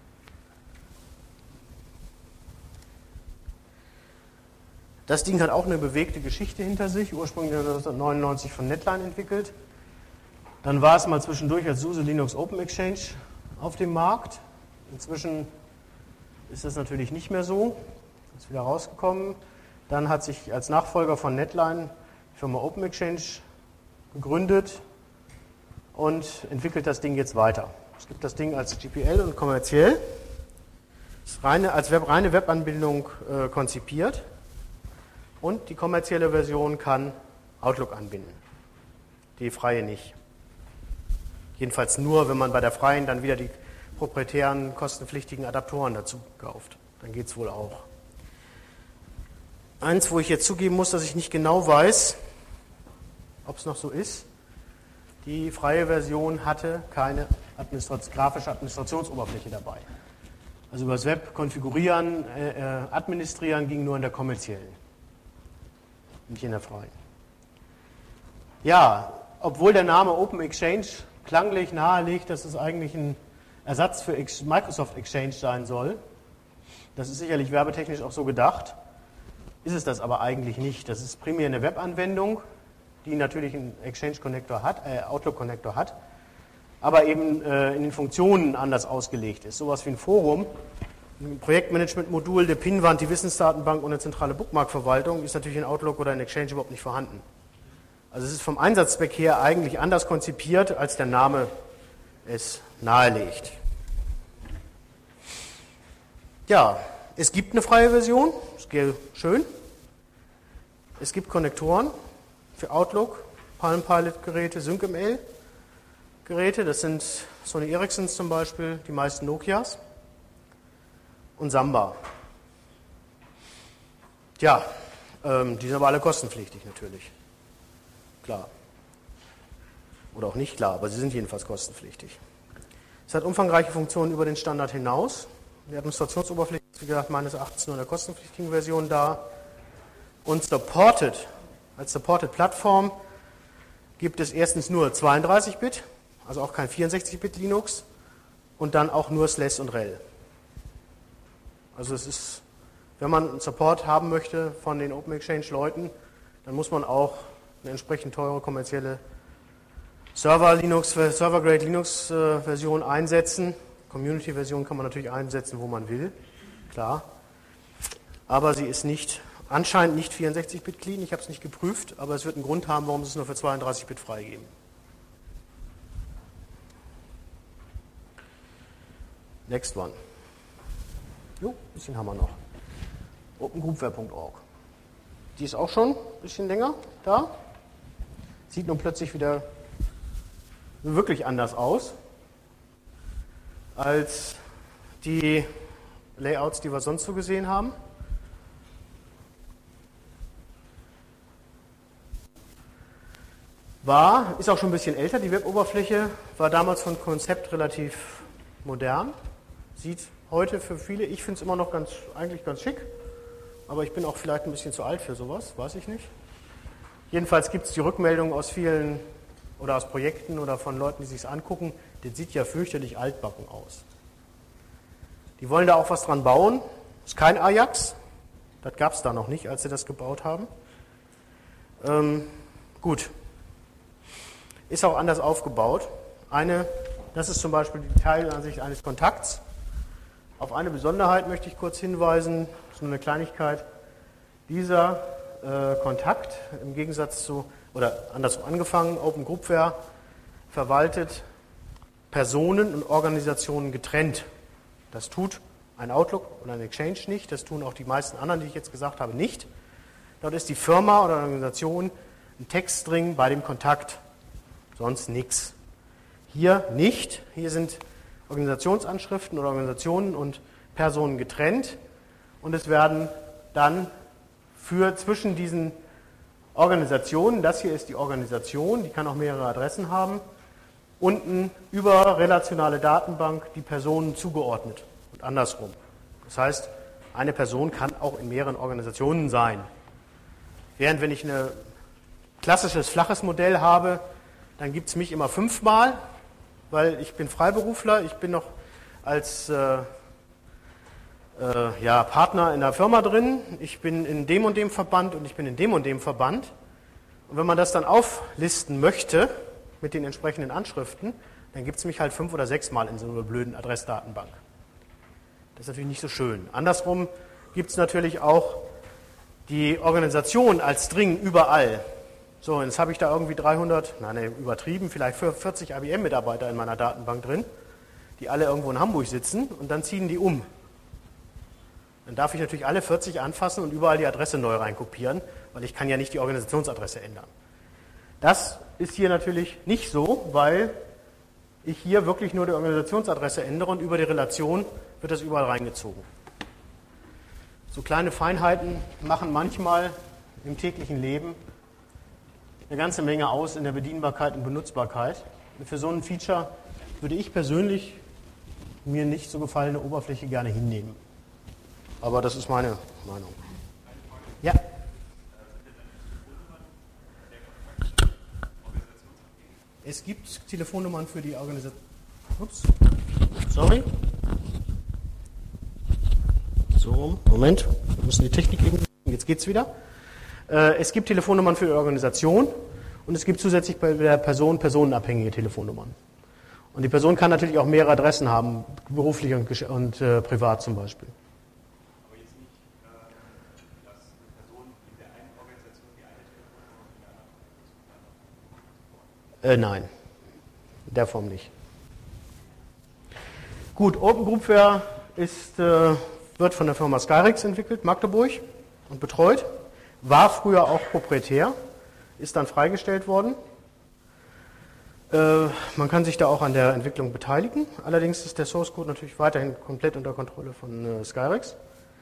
Das Ding hat auch eine bewegte Geschichte hinter sich, ursprünglich 1999 von Netline entwickelt. Dann war es mal zwischendurch als SUSE Linux Open Exchange auf dem Markt. Inzwischen ist das natürlich nicht mehr so, ist wieder rausgekommen. Dann hat sich als Nachfolger von Netline die Firma Open Exchange gegründet und entwickelt das Ding jetzt weiter. Es gibt das Ding als GPL und kommerziell, ist als reine Webanbindung konzipiert. Und die kommerzielle Version kann Outlook anbinden, die freie nicht. Jedenfalls nur, wenn man bei der freien dann wieder die proprietären, kostenpflichtigen Adaptoren dazu kauft. Dann geht es wohl auch. Eins, wo ich jetzt zugeben muss, dass ich nicht genau weiß, ob es noch so ist. Die freie Version hatte keine grafische Administrationsoberfläche dabei. Also über das Web konfigurieren, administrieren ging nur in der kommerziellen. Nicht in der freien. Ja, obwohl der Name Open Exchange klanglich nahelegt, dass es eigentlich ein Ersatz für Microsoft Exchange sein soll. Das ist sicherlich werbetechnisch auch so gedacht, ist es das aber eigentlich nicht. Das ist primär eine Webanwendung, die natürlich einen Exchange Connector hat, Outlook Connector hat, aber eben in den Funktionen anders ausgelegt ist. Sowas wie ein Forum, ein Projektmanagement-Modul, der Pinwand, die Wissensdatenbank und eine zentrale Bookmark-Verwaltung ist natürlich in Outlook oder in Exchange überhaupt nicht vorhanden. Also es ist vom Einsatzzweck her eigentlich anders konzipiert, als der Name es nahelegt. Ja, es gibt eine freie Version, das ist schön. Es gibt Konnektoren für Outlook, Palm Pilot Geräte, SyncML Geräte, das sind Sony Ericssons zum Beispiel, die meisten Nokias und Samba. Ja, die sind aber alle kostenpflichtig natürlich. Klar. Oder auch nicht klar, aber sie sind jedenfalls kostenpflichtig. Es hat umfangreiche Funktionen über den Standard hinaus. Die Administrationsoberfläche ist, wie gesagt, meines Erachtens nur in der kostenpflichtigen Version da. Und als Supported Plattform gibt es erstens nur 32-Bit, also auch kein 64-Bit Linux und dann auch nur SLES und RHEL. Also es ist, wenn man einen Support haben möchte von den Open Exchange Leuten, dann muss man auch eine entsprechend teure kommerzielle Server-Grade Linux-Version einsetzen. Community-Version kann man natürlich einsetzen, wo man will, klar. Aber sie ist anscheinend nicht 64-Bit clean, ich habe es nicht geprüft, aber es wird einen Grund haben, warum sie es nur für 32-Bit freigeben. Next one. Jo, ein bisschen haben wir noch. opengroupware.org. Die ist auch schon ein bisschen länger da. Sieht nun plötzlich wieder wirklich anders aus als die Layouts, die wir sonst so gesehen haben. Ist auch schon ein bisschen älter, die Web-Oberfläche war damals von Konzept relativ modern. Sieht heute für viele, ich finde es immer noch eigentlich ganz schick, aber ich bin auch vielleicht ein bisschen zu alt für sowas, weiß ich nicht. Jedenfalls gibt es die Rückmeldung aus vielen oder aus Projekten oder von Leuten, die sich es angucken, das sieht ja fürchterlich altbacken aus. Die wollen da auch was dran bauen. Ist kein Ajax, das gab es da noch nicht, als sie das gebaut haben. Gut. Ist auch anders aufgebaut. Das ist zum Beispiel die Teilansicht eines Kontakts. Auf eine Besonderheit möchte ich kurz hinweisen, das ist nur eine Kleinigkeit. Dieser Kontakt, im Gegensatz zu, oder andersrum angefangen, Open Groupware verwaltet Personen und Organisationen getrennt. Das tut ein Outlook oder ein Exchange nicht, das tun auch die meisten anderen, die ich jetzt gesagt habe, nicht. Dort ist die Firma oder Organisation ein Textstring bei dem Kontakt. Sonst nichts. Hier nicht. Hier sind Organisationsanschriften oder Organisationen und Personen getrennt und es werden dann zwischen diesen Organisationen, das hier ist die Organisation, die kann auch mehrere Adressen haben, unten über relationale Datenbank die Personen zugeordnet und andersrum. Das heißt, eine Person kann auch in mehreren Organisationen sein. Während wenn ich ein klassisches flaches Modell habe, dann gibt es mich immer 5-mal, weil ich bin Freiberufler, ich bin noch als Partner in der Firma drin, ich bin in dem und dem Verband und ich bin in dem und dem Verband. Und wenn man das dann auflisten möchte mit den entsprechenden Anschriften, dann gibt es mich halt 5 oder 6-mal in so einer blöden Adressdatenbank. Das ist natürlich nicht so schön. Andersrum gibt es natürlich auch die Organisation als String überall. So, und jetzt habe ich da irgendwie 300, übertrieben, vielleicht 40 IBM-Mitarbeiter in meiner Datenbank drin, die alle irgendwo in Hamburg sitzen und dann ziehen die um. Dann darf ich natürlich alle 40 anfassen und überall die Adresse neu reinkopieren, weil ich kann ja nicht die Organisationsadresse ändern. Das ist hier natürlich nicht so, weil ich hier wirklich nur die Organisationsadresse ändere und über die Relation wird das überall reingezogen. So kleine Feinheiten machen manchmal im täglichen Leben eine ganze Menge aus in der Bedienbarkeit und Benutzbarkeit. Und für so ein Feature würde ich persönlich mir nicht so gefallene Oberfläche gerne hinnehmen. Aber das ist meine Meinung. Ja. Es gibt Telefonnummern für die Organisation. Ups, sorry. So, Moment, wir müssen die Technik eben. Jetzt geht's wieder. Es gibt Telefonnummern für die Organisation und es gibt zusätzlich bei der Person personenabhängige Telefonnummern. Und die Person kann natürlich auch mehrere Adressen haben, beruflich und privat zum Beispiel. Aber jetzt nicht, dass eine Person in der einen Organisation die eine Telefonnummer und in der anderen Nein, in der Form nicht. Gut, Open Groupware wird von der Firma Skyrex entwickelt, Magdeburg, und betreut. War früher auch proprietär, ist dann freigestellt worden. Man kann sich da auch an der Entwicklung beteiligen. Allerdings ist der Source Code natürlich weiterhin komplett unter Kontrolle von Skyrex,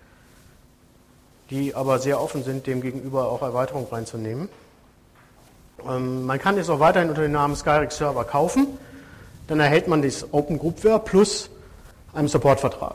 die aber sehr offen sind, dem gegenüber auch Erweiterungen reinzunehmen. Man kann es auch weiterhin unter dem Namen Skyrex Server kaufen. Dann erhält man das Open Groupware plus einen Supportvertrag.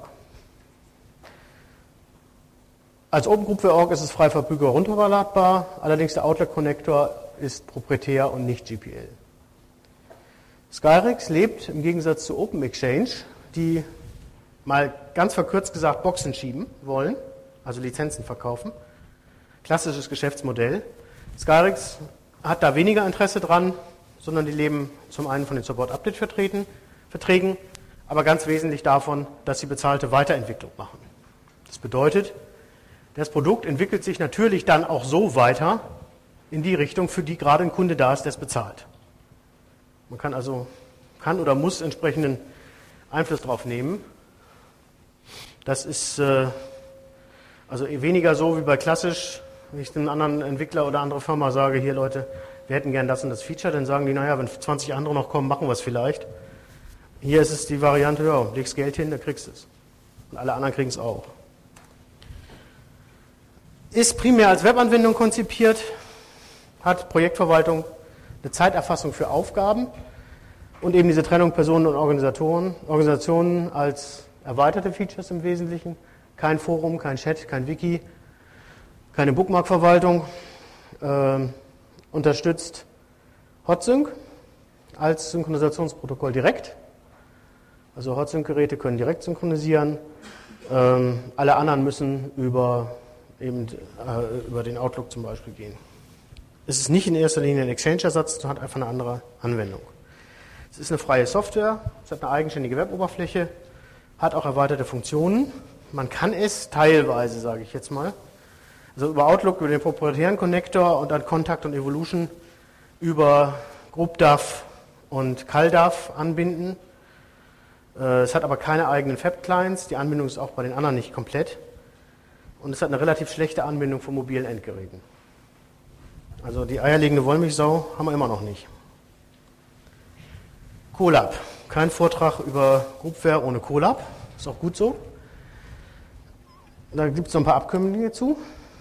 Als Open Groupware.org ist es frei verfügbar runterladbar, allerdings der Outlook-Connector ist proprietär und nicht GPL. Skyrex lebt im Gegensatz zu Open Exchange, die mal ganz verkürzt gesagt Boxen schieben wollen, also Lizenzen verkaufen. Klassisches Geschäftsmodell. Skyrex hat da weniger Interesse dran, sondern die leben zum einen von den Support-Update-Verträgen, aber ganz wesentlich davon, dass sie bezahlte Weiterentwicklung machen. Das bedeutet, das Produkt entwickelt sich natürlich dann auch so weiter in die Richtung, für die gerade ein Kunde da ist, der es bezahlt. Man kann oder muss entsprechenden Einfluss darauf nehmen. Das ist also weniger so wie bei klassisch, wenn ich einem anderen Entwickler oder andere Firma sage, hier Leute, wir hätten gern das und das Feature, dann sagen die, naja, wenn 20 andere noch kommen, machen wir es vielleicht. Hier ist es die Variante, ja, legst Geld hin, dann kriegst du es. Und alle anderen kriegen es auch. Ist primär als Webanwendung konzipiert, hat Projektverwaltung, eine Zeiterfassung für Aufgaben und eben diese Trennung Personen und Organisationen als erweiterte Features im Wesentlichen. Kein Forum, kein Chat, kein Wiki, keine Bookmark-Verwaltung. Unterstützt Hotsync als Synchronisationsprotokoll direkt. Also Hotsync-Geräte können direkt synchronisieren. Alle anderen müssen über den Outlook zum Beispiel gehen. Es ist nicht in erster Linie ein Exchange-Ersatz, sondern hat einfach eine andere Anwendung. Es ist eine freie Software, es hat eine eigenständige Weboberfläche, hat auch erweiterte Funktionen. Man kann es teilweise, sage ich jetzt mal, also über Outlook, über den proprietären Connector und dann Contact und Evolution über GroupDAV und CalDAV anbinden. Es hat aber keine eigenen Fab-Clients, die Anbindung ist auch bei den anderen nicht komplett. Und es hat eine relativ schlechte Anbindung von mobilen Endgeräten. Also die eierlegende Wollmilchsau haben wir immer noch nicht. Colab. Kein Vortrag über Groupware ohne Colab. Ist auch gut so. Da gibt es noch ein paar Abkömmlinge zu.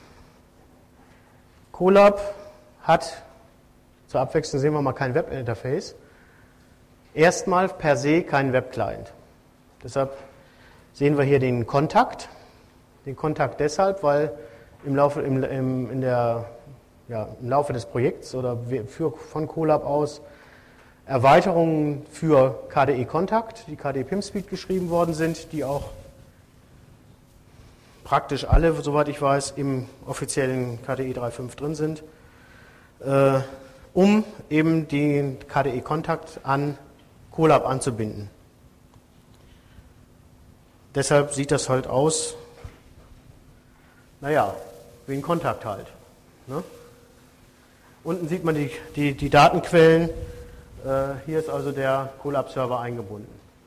Colab hat, zur Abwechslung sehen wir mal, kein Webinterface. Erstmal per se kein Webclient. Deshalb sehen wir hier den Kontakt. Den Kontakt deshalb, weil im Laufe des Projekts oder von Colab aus Erweiterungen für KDE Kontakt, die KDE PIM-Suite geschrieben worden sind, die auch praktisch alle, soweit ich weiß, im offiziellen KDE 3.5 drin sind, um eben den KDE Kontakt an Colab anzubinden. Deshalb sieht das halt aus, naja, wie ein Kontakt halt. Ne? Unten sieht man die Datenquellen. Hier ist also der Colab-Server eingebunden.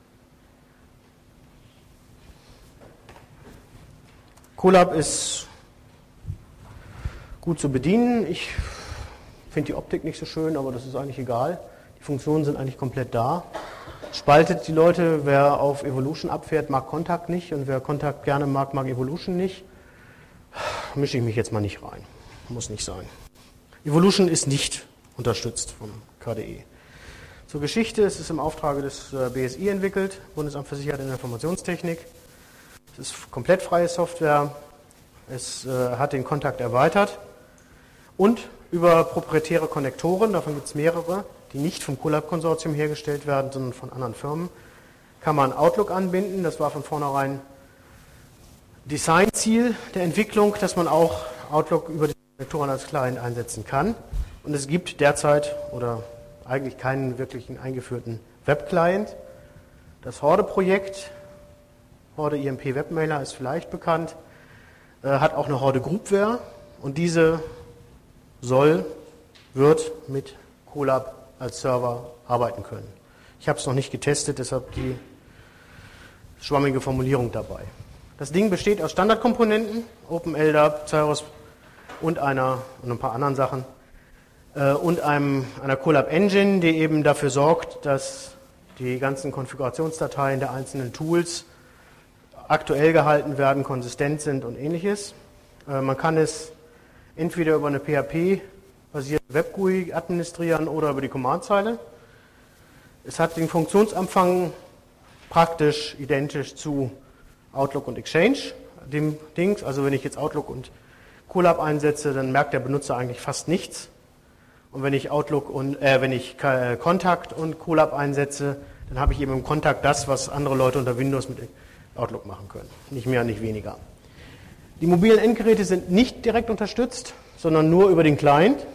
Colab ist gut zu bedienen. Ich finde die Optik nicht so schön, aber das ist eigentlich egal. Die Funktionen sind eigentlich komplett da. Spaltet die Leute, wer auf Evolution abfährt, mag Kontakt nicht und wer Kontakt gerne mag, mag Evolution nicht. Mische ich mich jetzt mal nicht rein. Muss nicht sein. Evolution ist nicht unterstützt vom KDE. Zur Geschichte, es ist im Auftrage des BSI entwickelt, Bundesamt für Sicherheit in der Informationstechnik. Es ist komplett freie Software. Es hat den Kontakt erweitert und über proprietäre Konnektoren, davon gibt es mehrere, die nicht vom Colab-Konsortium hergestellt werden, sondern von anderen Firmen, kann man Outlook anbinden. Das war von vornherein Designziel der Entwicklung, dass man auch Outlook über die Konnektoren als Client einsetzen kann. Und es gibt derzeit oder eigentlich keinen wirklichen eingeführten Web-Client. Das Horde-Projekt, Horde IMP Webmailer ist vielleicht bekannt, hat auch eine Horde Groupware und diese wird mit Colab als Server arbeiten können. Ich habe es noch nicht getestet, deshalb die schwammige Formulierung dabei. Das Ding besteht aus Standardkomponenten, OpenLDAP, Cyrus und ein paar anderen Sachen und einer Colab Engine, die eben dafür sorgt, dass die ganzen Konfigurationsdateien der einzelnen Tools aktuell gehalten werden, konsistent sind und ähnliches. Man kann es entweder über eine PHP-basierte Web-GUI administrieren oder über die Command-Zeile. Es hat den Funktionsumfang praktisch identisch zu Outlook und Exchange, dem Dings. Also wenn ich jetzt Outlook und Colab einsetze, dann merkt der Benutzer eigentlich fast nichts. Und wenn ich Kontakt und Colab einsetze, dann habe ich eben im Kontakt das, was andere Leute unter Windows mit Outlook machen können. Nicht mehr, nicht weniger. Die mobilen Endgeräte sind nicht direkt unterstützt, sondern nur über den Client,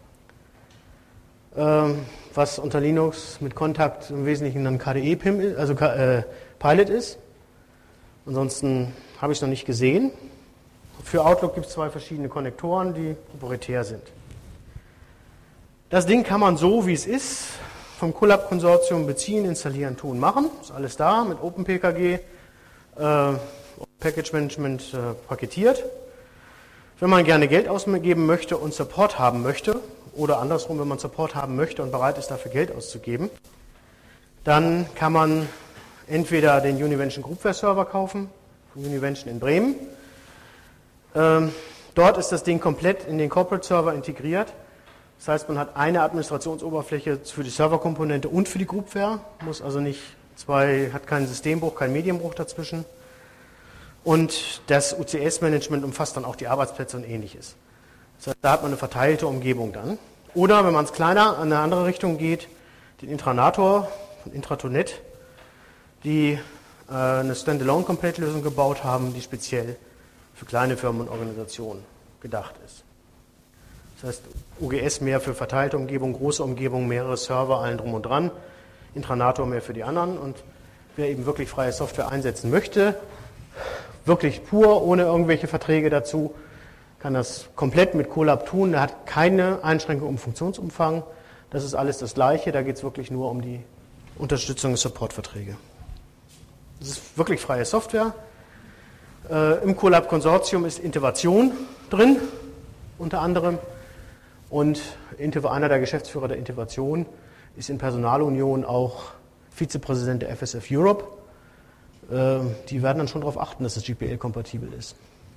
was unter Linux mit Kontakt im Wesentlichen dann KDE-PIM, also Pilot ist. Ansonsten habe ich es noch nicht gesehen. Für Outlook gibt es 2 verschiedene Konnektoren, die proprietär sind. Das Ding kann man so, wie es ist, vom Colab-Konsortium beziehen, installieren, tun, machen. Ist alles da mit OpenPKG, Package Management paketiert. Wenn man gerne Geld ausgeben möchte und Support haben möchte, oder andersrum, wenn man Support haben möchte und bereit ist, dafür Geld auszugeben, dann kann man entweder den Univention Groupware Server kaufen, von Univention in Bremen. Dort ist das Ding komplett in den Corporate Server integriert. Das heißt, man hat eine Administrationsoberfläche für die Serverkomponente und für die Groupware, muss also nicht hat keinen Systembruch, keinen Medienbruch dazwischen. Und das UCS-Management umfasst dann auch die Arbeitsplätze und ähnliches. Das heißt, da hat man eine verteilte Umgebung dann. Oder wenn man es kleiner in eine andere Richtung geht, den Intranator von Intratonet, die eine Standalone-Complete-Lösung gebaut haben, die speziell für kleine Firmen und Organisationen gedacht ist. Das heißt, UGS mehr für verteilte Umgebung, große Umgebung, mehrere Server, allen drum und dran. Intranator mehr für die anderen. Und wer eben wirklich freie Software einsetzen möchte, wirklich pur, ohne irgendwelche Verträge dazu, kann das komplett mit Colab tun. Er hat keine Einschränkung im Funktionsumfang. Das ist alles das Gleiche. Da geht es wirklich nur um die Unterstützung des Supportverträge. Das ist wirklich freie Software. Im Colab-Konsortium ist Intivation drin, unter anderem. Und einer der Geschäftsführer der Intivation ist in Personalunion auch Vizepräsident der FSF Europe. Die werden dann schon darauf achten, dass es GPL-kompatibel ist.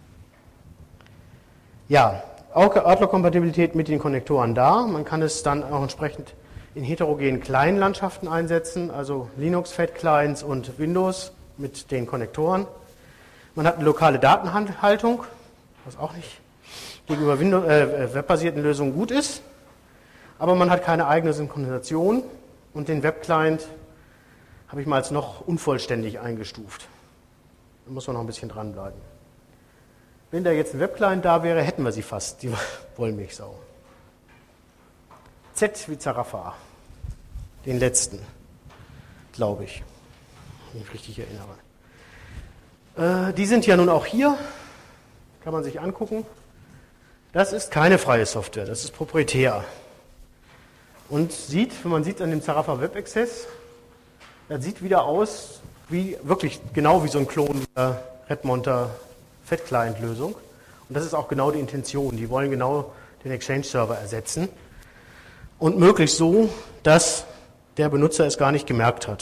Ja, auch Outlook-Kompatibilität mit den Konnektoren da. Man kann es dann auch entsprechend in heterogenen kleinen Landschaften einsetzen, also Linux-Fat-Clients und Windows mit den Konnektoren. Man hat eine lokale Datenhaltung, was auch nicht gegenüber webbasierten Lösungen gut ist, aber man hat keine eigene Synchronisation und den Web-Client habe ich mal als noch unvollständig eingestuft. Da muss man noch ein bisschen dranbleiben. Wenn da jetzt ein Web-Client da wäre, hätten wir sie fast, die Wollmilchsau. Z wie Zarafa, den letzten, glaube ich, wenn ich mich richtig erinnere. Die sind ja nun auch hier, kann man sich angucken. Das ist keine freie Software, das ist proprietär. Und wenn man sieht an dem Zarafa Web Access, das sieht wieder aus, wirklich genau wie so ein Klon der Redmonter Fat-Client-Lösung. Und das ist auch genau die Intention. Die wollen genau den Exchange-Server ersetzen. Und möglichst so, dass der Benutzer es gar nicht gemerkt hat.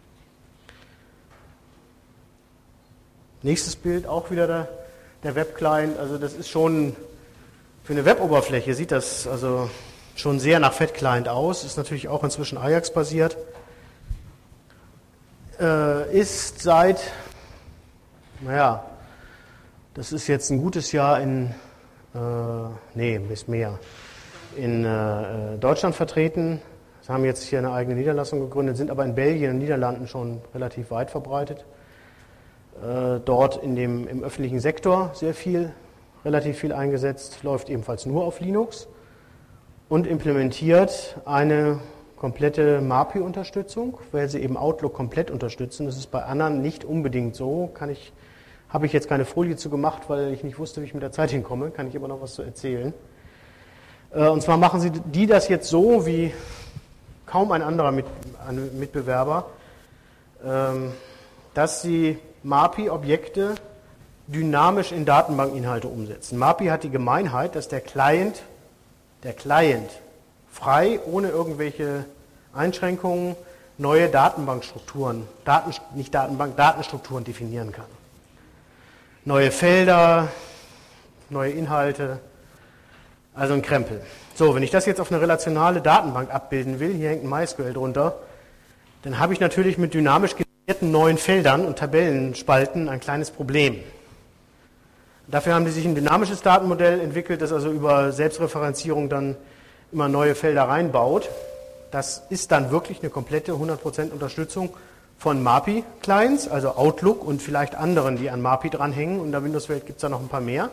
Nächstes Bild, auch wieder der Web-Client. Also das ist schon, für eine Web-Oberfläche sieht das also schon sehr nach Fat-Client aus. Ist natürlich auch inzwischen Ajax-basiert. Ist seit, das ist jetzt ein gutes Jahr in Deutschland vertreten, haben jetzt hier eine eigene Niederlassung gegründet, sind aber in Belgien und Niederlanden schon relativ weit verbreitet. Dort im öffentlichen Sektor relativ viel eingesetzt, läuft ebenfalls nur auf Linux und implementiert eine komplette MAPI-Unterstützung, weil sie eben Outlook komplett unterstützen. Das ist bei anderen nicht unbedingt so. Habe ich jetzt keine Folie zu gemacht, weil ich nicht wusste, wie ich mit der Zeit hinkomme, kann ich aber noch was zu erzählen. Und zwar machen sie das jetzt so, wie kaum ein anderer Mitbewerber, dass sie MAPI-Objekte dynamisch in Datenbankinhalte umsetzen. MAPI hat die Gemeinheit, dass der Client frei, ohne irgendwelche Einschränkungen, neue Datenbankstrukturen, Datenstrukturen definieren kann. Neue Felder, neue Inhalte, also ein Krempel. So, wenn ich das jetzt auf eine relationale Datenbank abbilden will, hier hängt ein MySQL drunter, dann habe ich natürlich mit dynamisch generierten neuen Feldern und Tabellenspalten ein kleines Problem. Dafür haben die sich ein dynamisches Datenmodell entwickelt, das also über Selbstreferenzierung dann immer neue Felder reinbaut. Das ist dann wirklich eine komplette 100% Unterstützung von MAPI-Clients, also Outlook und vielleicht anderen, die an MAPI dranhängen. Und in der Windows-Welt gibt es da noch ein paar mehr.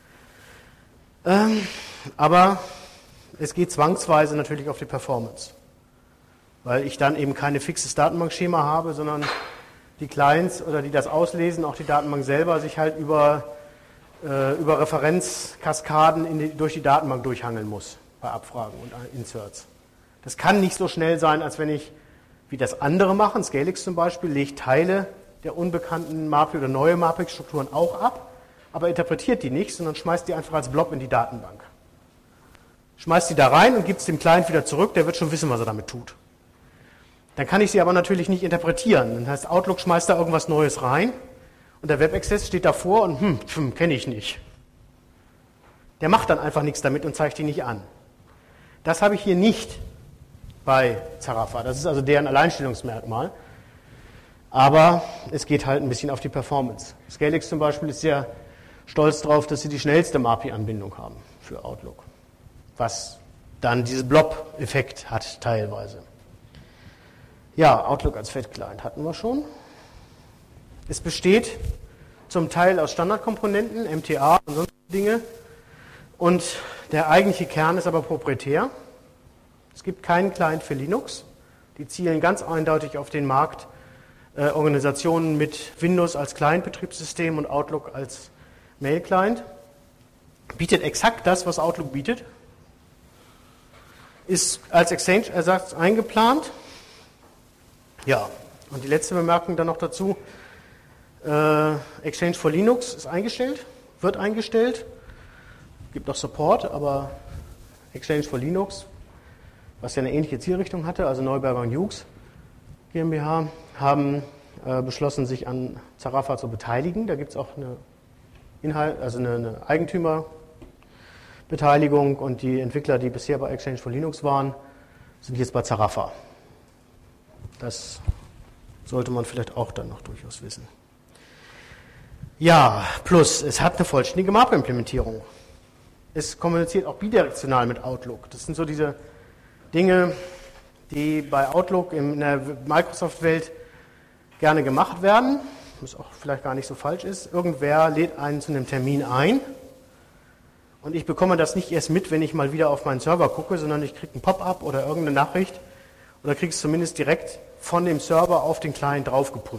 Aber es geht zwangsweise natürlich auf die Performance, weil ich dann eben kein fixes Datenbankschema habe, sondern die Clients oder die das auslesen, auch die Datenbank selber, sich halt über Referenzkaskaden durch die Datenbank durchhangeln muss bei Abfragen und Inserts. Das kann nicht so schnell sein, als wenn ich, wie das andere machen, Scalix zum Beispiel, legt Teile der unbekannten MAPI oder neue MAPI-Strukturen auch ab, aber interpretiert die nicht, sondern schmeißt die einfach als Blob in die Datenbank. Schmeißt die da rein und gibt es dem Client wieder zurück, der wird schon wissen, was er damit tut. Dann kann ich sie aber natürlich nicht interpretieren. Das heißt, Outlook schmeißt da irgendwas Neues rein und der Web-Access steht davor und kenne ich nicht. Der macht dann einfach nichts damit und zeigt die nicht an. Das habe ich hier nicht bei Zarafa. Das ist also deren Alleinstellungsmerkmal. Aber es geht halt ein bisschen auf die Performance. Scalix zum Beispiel ist sehr stolz darauf, dass sie die schnellste MAPI-Anbindung haben für Outlook. Was dann diesen Blob-Effekt hat teilweise. Ja, Outlook als Fat-Client hatten wir schon. Es besteht zum Teil aus Standardkomponenten, MTA und sonstige Dinge. Und der eigentliche Kern ist aber proprietär. Es gibt keinen Client für Linux. Die zielen ganz eindeutig auf den Markt Organisationen mit Windows als Client-Betriebssystem und Outlook als Mail-Client. Bietet exakt das, was Outlook bietet. Ist als Exchange-Ersatz eingeplant. Ja, und die letzte Bemerkung dann noch dazu. Exchange for Linux ist eingestellt, wird eingestellt. Gibt auch Support, aber Exchange for Linux, was ja eine ähnliche Zielrichtung hatte, also Neuberger und Hughes GmbH, haben beschlossen, sich an Zarafa zu beteiligen. Da gibt es auch eine Eigentümerbeteiligung und die Entwickler, die bisher bei Exchange for Linux waren, sind jetzt bei Zarafa. Das sollte man vielleicht auch dann noch durchaus wissen. Ja, plus, es hat eine vollständige MAPI-Implementierung. Es kommuniziert auch bidirektional mit Outlook. Das sind so diese Dinge, die bei Outlook in der Microsoft-Welt gerne gemacht werden, was auch vielleicht gar nicht so falsch ist. Irgendwer lädt einen zu einem Termin ein und ich bekomme das nicht erst mit, wenn ich mal wieder auf meinen Server gucke, sondern ich kriege ein Pop-up oder irgendeine Nachricht oder kriege es zumindest direkt von dem Server auf den Client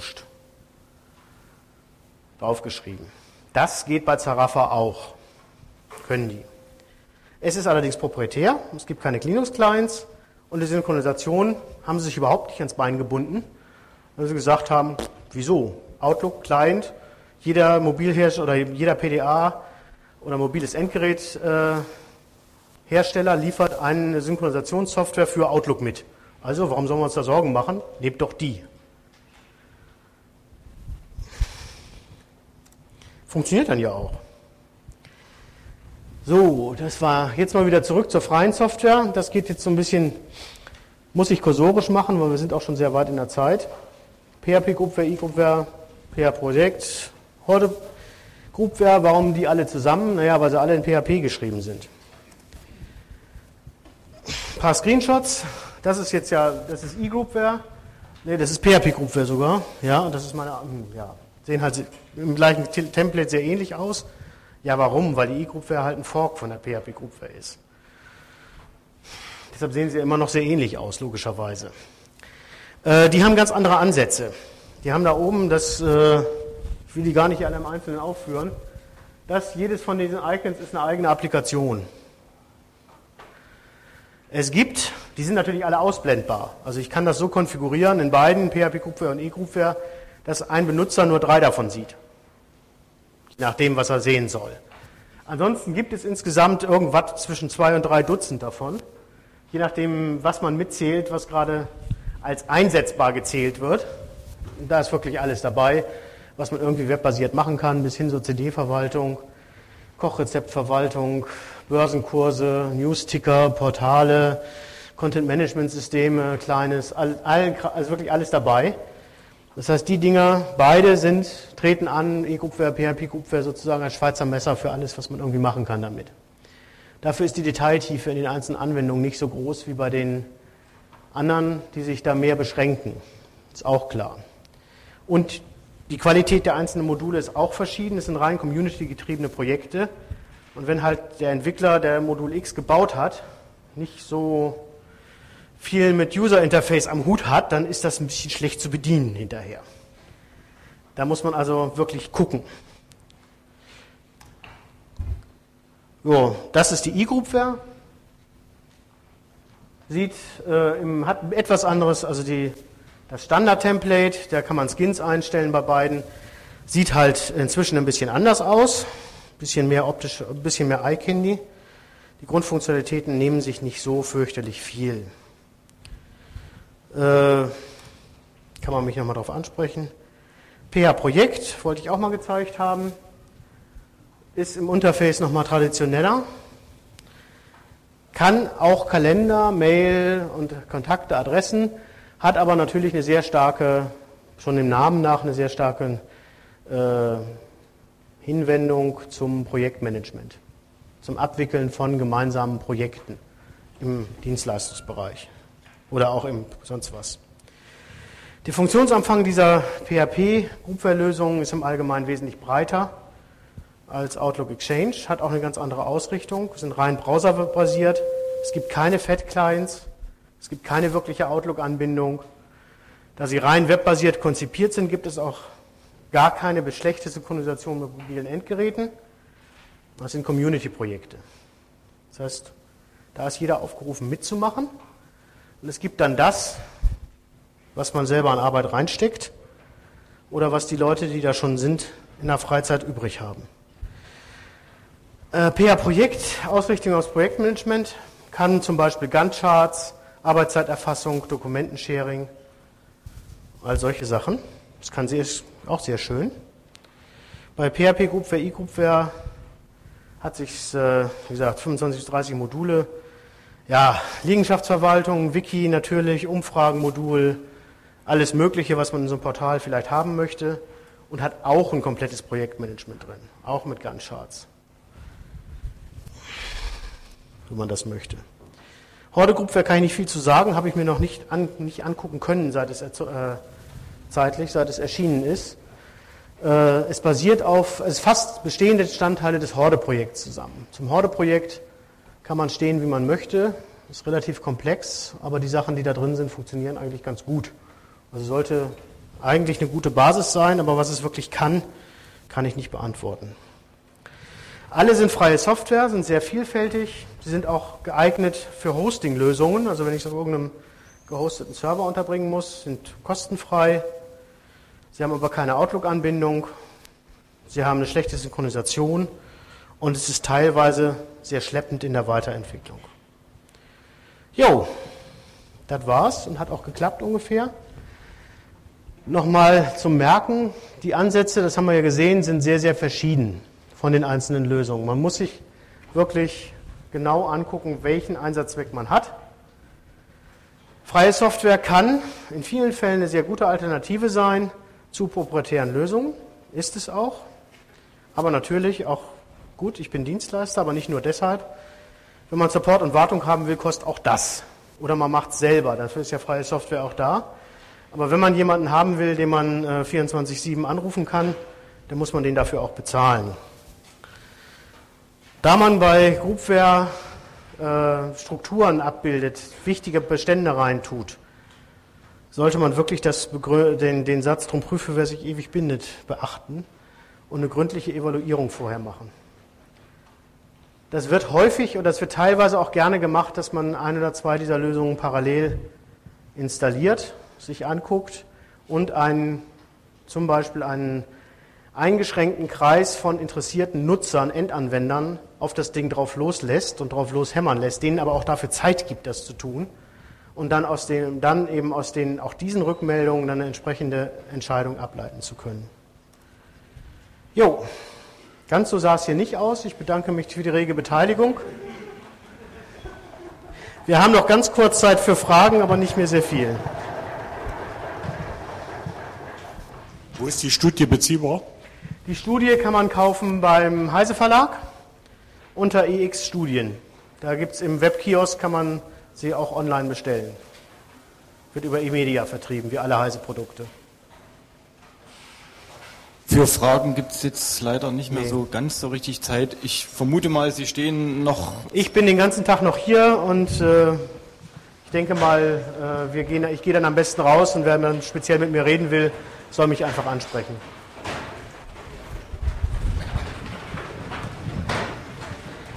draufgeschrieben. Das geht bei Zarafa auch. Können die. Es ist allerdings proprietär, es gibt keine Linux-Clients und die Synchronisation haben sie sich überhaupt nicht ans Bein gebunden, weil sie gesagt haben, wieso? Outlook-Client, jeder Mobilhersteller oder jeder PDA oder mobiles Endgerät Hersteller liefert eine Synchronisationssoftware für Outlook mit. Also warum sollen wir uns da Sorgen machen? Nehmt doch die. Funktioniert dann ja auch. So, das war jetzt mal wieder zurück zur freien Software. Das geht jetzt so ein bisschen, muss ich kursorisch machen, weil wir sind auch schon sehr weit in der Zeit. PHP Groupware, eGroupware, PHP Projekt, Horde Groupware, warum die alle zusammen? Naja, weil sie alle in PHP geschrieben sind. Ein paar Screenshots. das ist jetzt ja, das ist eGroupware. Ne, das ist PHP Groupware sogar. Ja, und das ist meine, ja, sehen halt im gleichen Template sehr ähnlich aus. Ja, warum? Weil die eGroupware halt ein Fork von der PHP Groupware ist. Deshalb sehen sie immer noch sehr ähnlich aus, logischerweise. Die haben ganz andere Ansätze. Die haben da oben das, ich will die gar nicht alle im Einzelnen aufführen, jedes von diesen Icons ist eine eigene Applikation. Es gibt, die sind natürlich alle ausblendbar. Also ich kann das so konfigurieren in beiden, PHP Groupware und eGroupware, dass ein Benutzer nur 3 davon sieht. Nach dem, was er sehen soll. Ansonsten gibt es insgesamt irgendwas zwischen 2 und 3 Dutzend davon. Je nachdem, was man mitzählt, was gerade als einsetzbar gezählt wird. Und da ist wirklich alles dabei, was man irgendwie webbasiert machen kann, bis hin zur CD-Verwaltung, Kochrezeptverwaltung, Börsenkurse, Newsticker, Portale, Content-Management-Systeme, kleines, also wirklich alles dabei. Das heißt, die Dinger, beide treten an, eGroupware, PHP Groupware sozusagen als Schweizer Messer für alles, was man irgendwie machen kann damit. Dafür ist die Detailtiefe in den einzelnen Anwendungen nicht so groß wie bei den anderen, die sich da mehr beschränken. Ist auch klar. Und die Qualität der einzelnen Module ist auch verschieden. Es sind rein community-getriebene Projekte. Und wenn halt der Entwickler, der Modul X gebaut hat, nicht so viel mit User-Interface am Hut hat, dann ist das ein bisschen schlecht zu bedienen hinterher. Da muss man also wirklich gucken. So, das ist die eGroupware. Hat etwas anderes, also das Standard-Template, da kann man Skins einstellen bei beiden. Sieht halt inzwischen ein bisschen anders aus, ein bisschen mehr optisch, ein bisschen mehr Eye-Candy. Die Grundfunktionalitäten nehmen sich nicht so fürchterlich viel. Kann man mich nochmal darauf ansprechen. PH-Projekt wollte ich auch mal gezeigt haben. Ist im Interface nochmal traditioneller. Kann auch Kalender, Mail und Kontakte, Adressen, hat aber natürlich eine sehr starke, schon im Namen nach, eine sehr starke Hinwendung zum Projektmanagement, zum Abwickeln von gemeinsamen Projekten im Dienstleistungsbereich oder auch im sonst was. Der Funktionsumfang dieser PHP-Groupware-Lösung ist im Allgemeinen wesentlich breiter als Outlook Exchange, hat auch eine ganz andere Ausrichtung, sind rein browserbasiert, es gibt keine Fat-Clients, es gibt keine wirkliche Outlook-Anbindung. Da sie rein webbasiert konzipiert sind, gibt es auch gar keine schlechte Synchronisation mit mobilen Endgeräten. Das sind Community-Projekte. Das heißt, da ist jeder aufgerufen mitzumachen und es gibt dann das, was man selber an Arbeit reinsteckt oder was die Leute, die da schon sind, in der Freizeit übrig haben. PH-Projekt, Ausrichtung aufs Projektmanagement, kann zum Beispiel Gantt-Charts, Arbeitszeiterfassung, Dokumentensharing, all solche Sachen. Das kann auch sehr schön. Bei PHP Groupware, eGroupware hat sich, wie gesagt, 25 bis 30 Module. Ja, Liegenschaftsverwaltung, Wiki natürlich, Umfragenmodul, alles Mögliche, was man in so einem Portal vielleicht haben möchte und hat auch ein komplettes Projektmanagement drin, auch mit Gantt-Charts, wenn man das möchte. Horde Groupware kann ich nicht viel zu sagen, habe ich mir noch nicht angucken können, seit es erschienen ist. Es basiert es fasst bestehende Bestandteile des Horde-Projekts zusammen. Zum Horde-Projekt kann man stehen, wie man möchte, ist relativ komplex, aber die Sachen, die da drin sind, funktionieren eigentlich ganz gut. Also sollte eigentlich eine gute Basis sein, aber was es wirklich kann ich nicht beantworten. Alle sind freie Software, sind sehr vielfältig. Sie sind auch geeignet für Hosting-Lösungen. Also wenn ich es auf irgendeinem gehosteten Server unterbringen muss, sind kostenfrei. Sie haben aber keine Outlook-Anbindung. Sie haben eine schlechte Synchronisation. Und es ist teilweise sehr schleppend in der Weiterentwicklung. Jo, das war's und hat auch geklappt ungefähr. Nochmal zum Merken. Die Ansätze, das haben wir ja gesehen, sind sehr, sehr verschieden von den einzelnen Lösungen. Man muss sich wirklich genau angucken, welchen Einsatzzweck man hat. Freie Software kann in vielen Fällen eine sehr gute Alternative sein zu proprietären Lösungen, ist es auch. Aber natürlich auch gut, ich bin Dienstleister, aber nicht nur deshalb. Wenn man Support und Wartung haben will, kostet auch das Oder man macht es selber, dafür ist ja freie Software auch da. Aber wenn man jemanden haben will, den man 24/7 anrufen kann, dann muss man den dafür auch bezahlen. Da man bei Groupware Strukturen abbildet, wichtige Bestände reintut, sollte man wirklich den Satz, drum prüfe, wer sich ewig bindet, beachten und eine gründliche Evaluierung vorher machen. Das wird häufig oder das wird teilweise auch gerne gemacht, dass man ein oder zwei dieser Lösungen parallel installiert, sich anguckt und zum Beispiel einen eingeschränkten Kreis von interessierten Nutzern, Endanwendern auf das Ding drauf loslässt und drauf loshämmern lässt, denen aber auch dafür Zeit gibt, das zu tun und dann aus diesen Rückmeldungen dann eine entsprechende Entscheidung ableiten zu können. Jo, ganz so sah es hier nicht aus. Ich bedanke mich für die rege Beteiligung. Wir haben noch ganz kurz Zeit für Fragen, aber nicht mehr sehr viel. Wo ist die Studie beziehbar? Die Studie kann man kaufen beim Heise Verlag unter EX Studien. Da gibt es im Webkiosk, kann man sie auch online bestellen. Wird über eMedia vertrieben, wie alle Heise Produkte. Für Fragen gibt es jetzt leider nicht mehr so ganz so richtig Zeit. Ich vermute mal, Sie stehen noch... Ich bin den ganzen Tag noch hier und ich denke mal, ich gehe dann am besten raus und wer dann speziell mit mir reden will, soll mich einfach ansprechen.